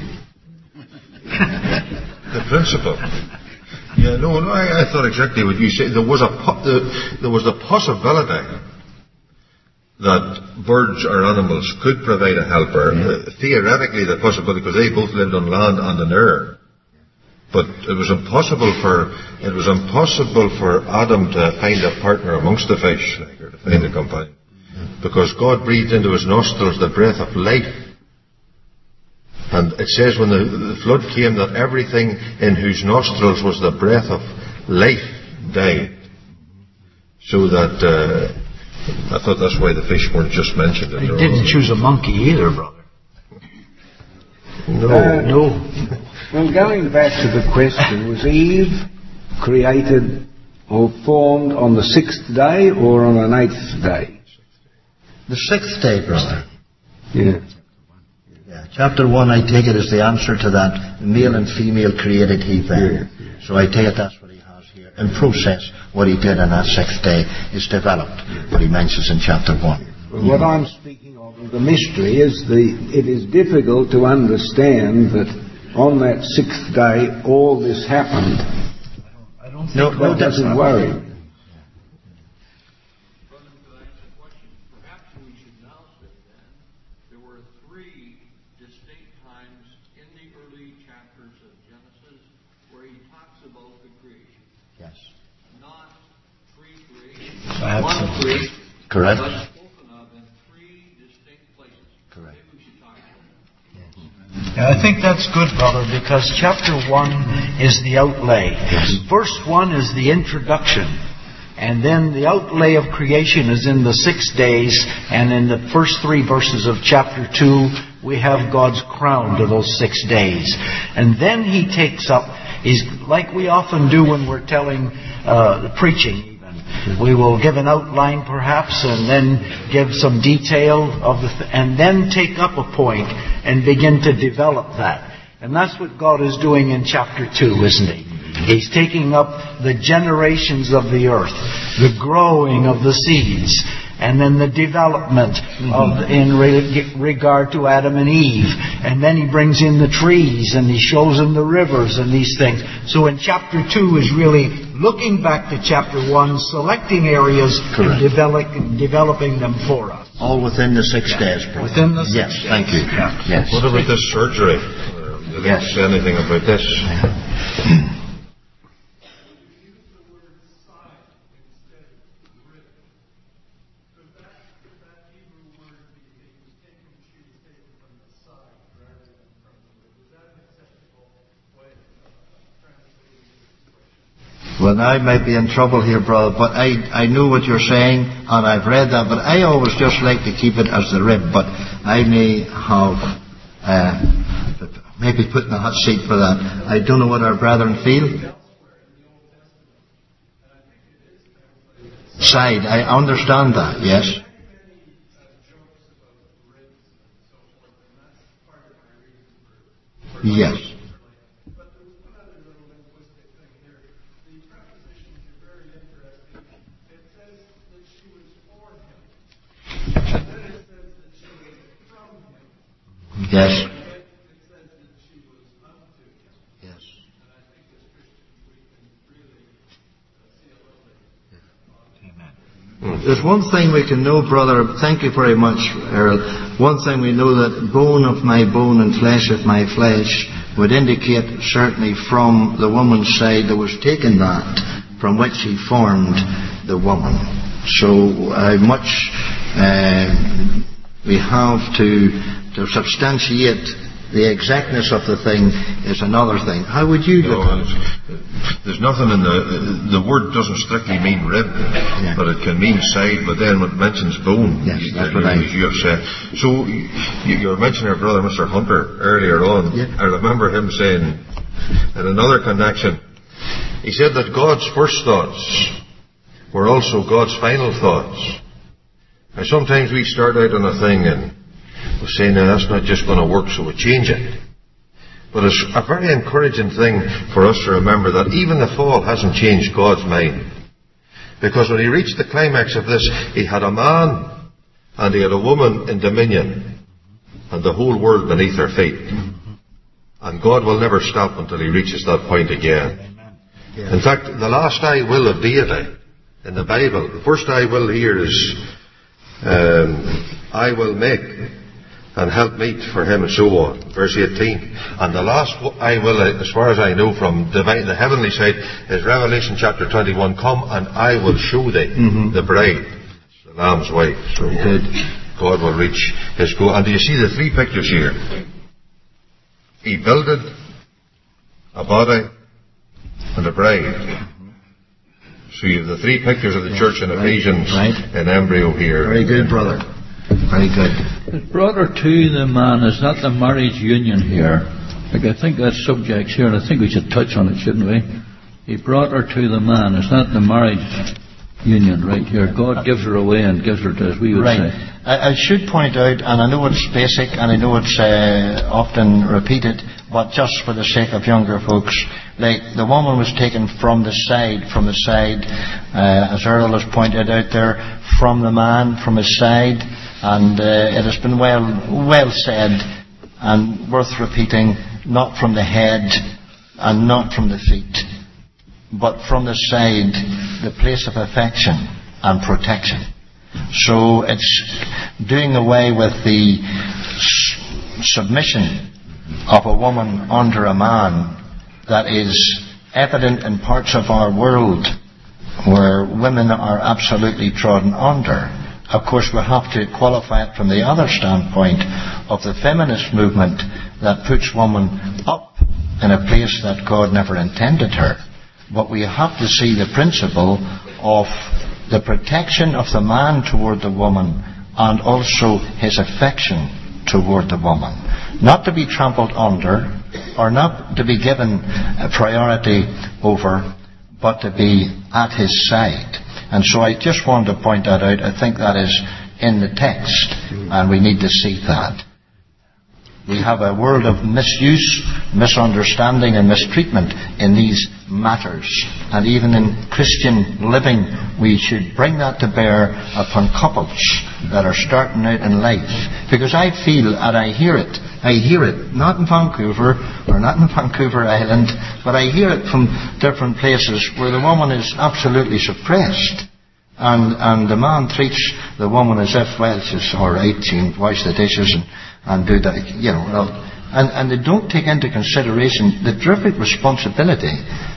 C: The principle? Yeah, no, no I, I thought exactly what you said. There was a po- the, there was a possibility that birds or animals could provide a helper. Yeah. Uh, theoretically, the possibility, because they both lived on land and on air. But it was impossible for it was impossible for Adam to find a partner amongst the fish, like, or to find a companion, because God breathed into his nostrils the breath of life. And it says when the, the flood came that everything in whose nostrils was the breath of life died. So that uh, I thought that's why the fish weren't just mentioned.
D: He didn't choose a monkey either, brother.
C: No.
E: Uh,
D: no.
E: Well, going back to the question, was Eve created or formed on the sixth day or on an eighth day?
A: The sixth day, brother.
E: Yeah.
A: Yeah. Chapter one, I take it, is the answer to that. Male and female created he them. Yeah. Yeah. So I take it that's what he has here. In process, what he did on that sixth day is developed, what he mentions in chapter one.
E: Well, what I'm speaking of, the mystery, is the. It is difficult to understand that on that sixth day all this happened.
D: I don't think
E: no, that no, doesn't worry me.
A: Correct.
D: Correct. Yeah, I think that's good, brother, because chapter one is the outlay. Yes. Verse one is the introduction. And then the outlay of creation is in the six days. And in the first three verses of chapter two, we have God's crown to those six days. And then he takes up, is like we often do when we're telling uh, the preaching. We will give an outline perhaps and then give some detail of the th- and then take up a point and begin to develop that. And that's what God is doing in chapter two, isn't he? He's taking up the generations of the earth, the growing of the seeds, and then the development of in re- regard to Adam and Eve. And then he brings in the trees and he shows them the rivers and these things. So in chapter two is really looking back to chapter one, selecting areas and develop, developing them for us.
A: All within the six yeah. days, brother.
D: Within the six
A: yes,
D: days.
A: Thank you. Yeah. Yes.
C: What about this surgery? Did they yes. say anything about this?
A: Well, now I might be in trouble here, brother, but I, I know what you're saying, and I've read that, but I always just like to keep it as the rib, but I may have uh, maybe put in the hot seat for that. I don't know what our brethren feel. Side, I understand that, yes. Yes. Yes. There's one thing we can know, brother, thank you very much, Earl. One thing we know, that bone of my bone and flesh of my flesh would indicate certainly from the woman's side there was taken that from which he formed the woman. So how much uh, we have to, to substantiate the exactness of the thing is another thing. How would you look
C: no,
A: at it?
C: There's nothing in the... The word doesn't strictly mean rib, yeah. but it can mean side, but then when it mentions bone,
A: yes,
C: you,
A: that's
C: you,
A: what I...
C: as you have said. So, you, you were mentioning our brother, Mister Hunter, earlier on.
A: Yeah.
C: I remember him saying, in another connection, he said that God's first thoughts were also God's final thoughts. And sometimes we start out on a thing and we say, no, that's not just going to work, so we change it. But it's a very encouraging thing for us to remember that even the fall hasn't changed God's mind. Because when he reached the climax of this, he had a man and he had a woman in dominion and the whole world beneath their feet. And God will never stop until he reaches that point again. In fact, the last I will of deity in the Bible, the first I will here is um, I will make and help meet for him, and so on. Verse eighteen. And the last I will, as far as I know from divine, the heavenly side, is Revelation chapter twenty-one. Come and I will show thee mm-hmm. the bride, the Lamb's wife. So good. God will reach his goal. And do you see the three pictures here? He builded a body and a bride. So you have the three pictures of the yes, church in right, Ephesians right. in embryo here.
A: Very good, brother. Very good.
F: It brought her to the man. Is not the marriage union here. Like I think that subject's here, and I think we should touch on it, shouldn't we? He brought her to the man. It's not the marriage union right here. God gives her away and gives her to us, we would
B: right.
F: say.
B: I, I should point out, and I know it's basic, and I know it's uh, often repeated, but just for the sake of younger folks, like the woman was taken from the side, from the side, uh, as Earl has pointed out there, from the man, from his side, and uh, it has been well, well said and worth repeating, not from the head and not from the feet, but from the side, the place of affection and protection. So it's doing away with the s- submission of a woman under a man that is evident in parts of our world where women are absolutely trodden under. Of course, we have to qualify it from the other standpoint of the feminist movement that puts woman up in a place that God never intended her. But we have to see the principle of the protection of the man toward the woman and also his affection toward the woman. Not to be trampled under or not to be given a priority over, but to be at his side. And so I just wanted to point that out. I think that is in the text, and we need to see that. We have a world of misuse, misunderstanding and mistreatment in these matters. And even in Christian living, we should bring that to bear upon couples that are starting out in life. Because I feel, and I hear it, I hear it, not in Vancouver, or not in Vancouver Island, but I hear it from different places where the woman is absolutely suppressed. And and the man treats the woman as if, well, she's all right, she can wash the dishes and, and do that, you know. Well, and, and they don't take into consideration the terrific responsibility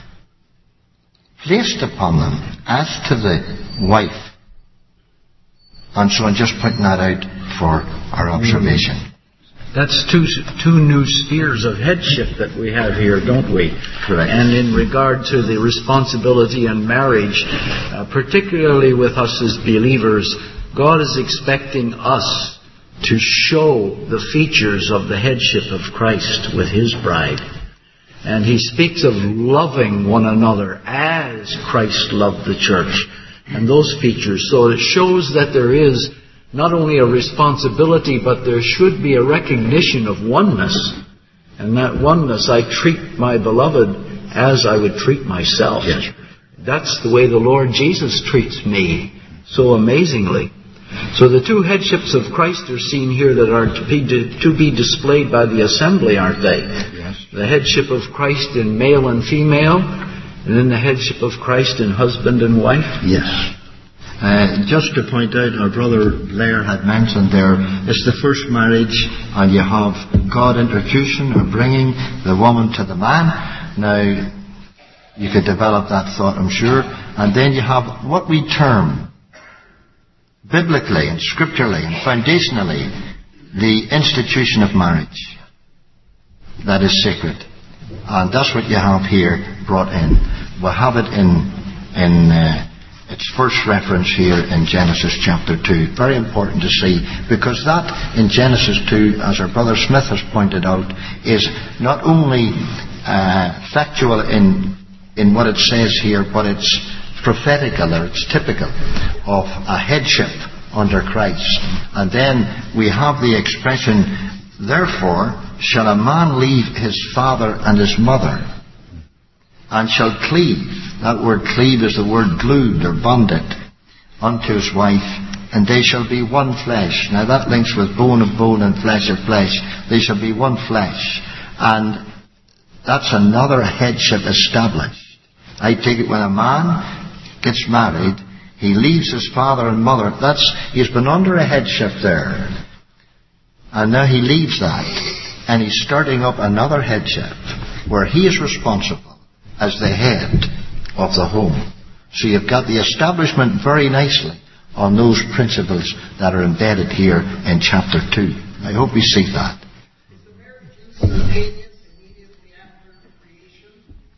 B: placed upon them as to the wife. And so I'm just pointing that out for our observation.
D: That's two two new spheres of headship that we have here, don't we?
B: Correct.
D: And in regard to the responsibility in marriage, uh, particularly with us as believers, God is expecting us to show the features of the headship of Christ with His bride. And he speaks of loving one another as Christ loved the church. And those features. So it shows that there is not only a responsibility, but there should be a recognition of oneness. And that oneness, I treat my beloved as I would treat myself.
B: Yes.
D: That's the way the Lord Jesus treats me, so amazingly. So the two headships of Christ are seen here that are to be, to be displayed by the assembly, aren't they?
B: Yes.
D: The headship of Christ in male and female, and then the headship of Christ in husband and wife.
B: Yes. Uh, just to point out, our brother Blair had mentioned there, it's the first marriage, and you have God introducing or bringing the woman to the man. Now, you could develop that thought, I'm sure. And then you have what we term, biblically and scripturally and foundationally, the institution of marriage. That is sacred. And that's what you have here brought in. We'll have it in, in uh, its first reference here in Genesis chapter two. Very important to see, because that in Genesis two, as our brother Smith has pointed out, is not only uh, factual in in what it says here, but it's prophetical, or it's typical of a headship under Christ. And then we have the expression, therefore shall a man leave his father and his mother, and shall cleave. That word cleave is the word glued or bonded unto his wife, and they shall be one flesh. Now that links with bone of bone and flesh of flesh. They shall be one flesh. And that's another headship established. I take it when a man gets married, he leaves his father and mother. That's, he's been under a headship there. And now he leaves that. And he's starting up another headship where he is responsible as the head of the home. So you've got the establishment very nicely on those principles that are embedded here in chapter two. I hope you see that.
K: Is the marriage instantaneous immediately after creation?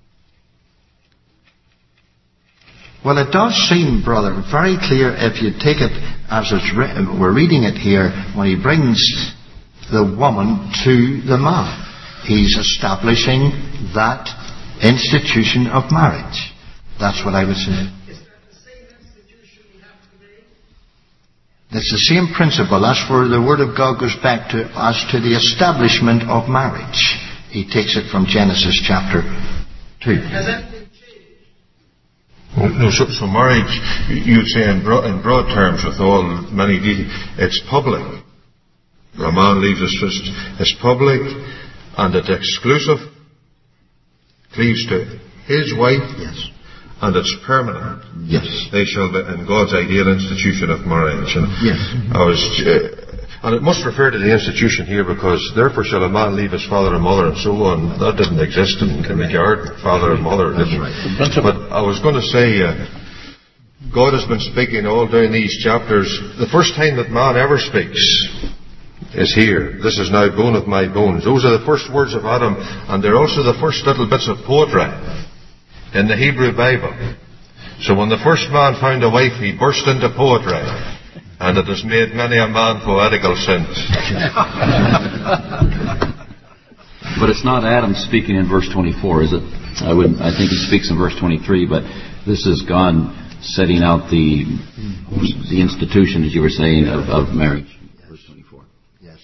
B: Well, it does seem, brother, very clear if you take it as it's written. We're reading it here when he brings the woman to the man. He's establishing that institution of marriage. That's what I would say.
K: Is that the same institution we have today?
B: It's the same principle. That's where the Word of God goes back to, as to the establishment of marriage. He takes it from Genesis chapter two.
K: Has anything changed?
C: No, so, so marriage, you'd say in broad, in broad terms, with all many details, it's public. A man leaves his fist. It's public, and it's exclusive. Cleaves to his wife.
B: Yes.
C: And it's permanent.
B: Yes.
C: They shall be in God's ideal institution of marriage. And
B: yes.
C: I was, uh, and it must refer to the institution here, because therefore shall a man leave his father and mother and so on. That didn't exist in, in the garden. Father and mother didn't.
B: Right.
C: But I was going to say, uh, God has been speaking all down these chapters. The first time that man ever speaks is here. This is now bone of my bones. Those are the first words of Adam, and they're also the first little bits of poetry in the Hebrew Bible. So when the first man found a wife, he burst into poetry, and it has made many a man poetical since.
G: But it's not Adam speaking in verse twenty-four, is it? I would. I think he speaks in verse twenty-three, but this is God setting out the the institution, as you were saying, of, of marriage. Verse twenty-four.
B: Yes.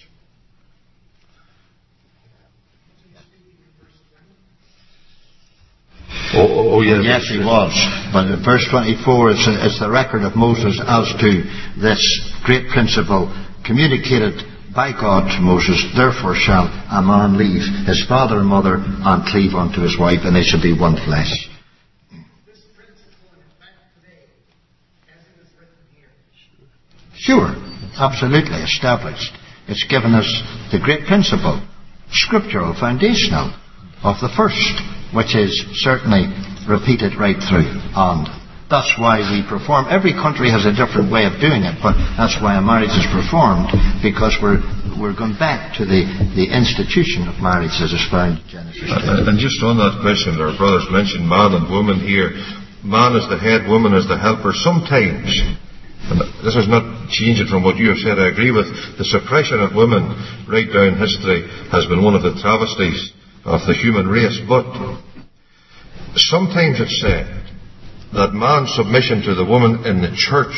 C: Oh, oh, oh yes.
B: Yes, he was. But in verse twenty-four, it's, a, it's the record of Moses as to this great principle communicated by God to Moses. Therefore shall a man leave his father and mother and cleave unto his wife, and they shall be one flesh.
K: This principle in effect today, as it is written here.
B: Sure, absolutely established. It's given us the great principle, scriptural, foundational, of the first, which is certainly repeated right through. And that's why we perform. Every country has a different way of doing it, but that's why a marriage is performed, because we're we're going back to the, the institution of marriage as is found in Genesis.
C: And, and just on that question, our brothers mentioned man and woman here. Man is the head, woman is the helper. Sometimes And this is not changing from what you have said. I agree with the suppression of women right down history has been one of the travesties of the human race. But sometimes it's said that man's submission to the woman in the church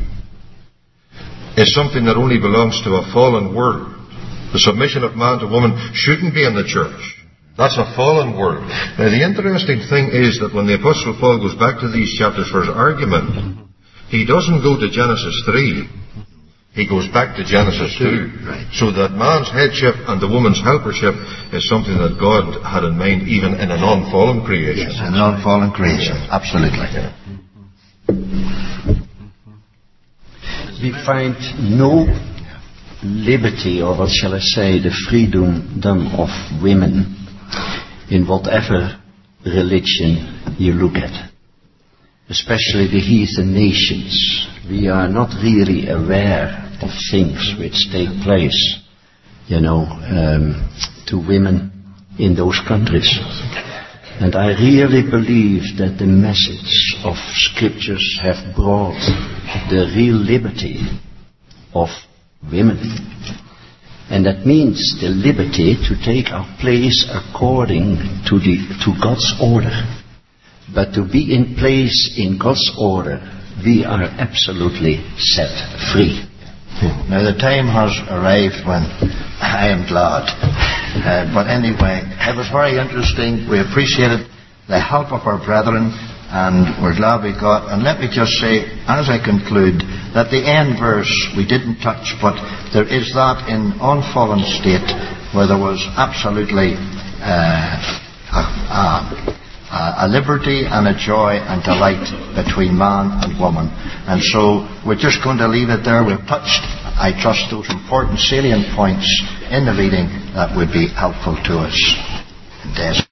C: is something that only belongs to a fallen world. The submission of man to woman shouldn't be in the church. That's a fallen world. Now, the interesting thing is that when the Apostle Paul goes back to these chapters for his argument, he doesn't go to Genesis three. He goes back to Genesis two. So that man's headship and the woman's helpership is something that God had in mind even in an unfallen creation.
A: Yes, an unfallen creation. Absolutely.
C: Yeah.
B: We find no liberty, or what shall I say, the freedom of women in whatever religion you look at. Especially the heathen nations. We are not really aware of things which take place, you know, um, to women in those countries. And I really believe that the message of Scriptures have brought the real liberty of women. And that means the liberty to take our place according to the to God's order. But to be in place in God's order, we are absolutely set free.
A: Now the time has arrived when I am glad. Uh, but anyway, it was very interesting. We appreciated the help of our brethren, and we're glad we got. And let me just say, as I conclude, that the end verse we didn't touch, but there is that in unfallen state where there was absolutely uh, a, a, a liberty and a joy and delight between man and woman. And so we're just going to leave it there. We've touched, I trust, those important salient points in the reading that would be helpful to us.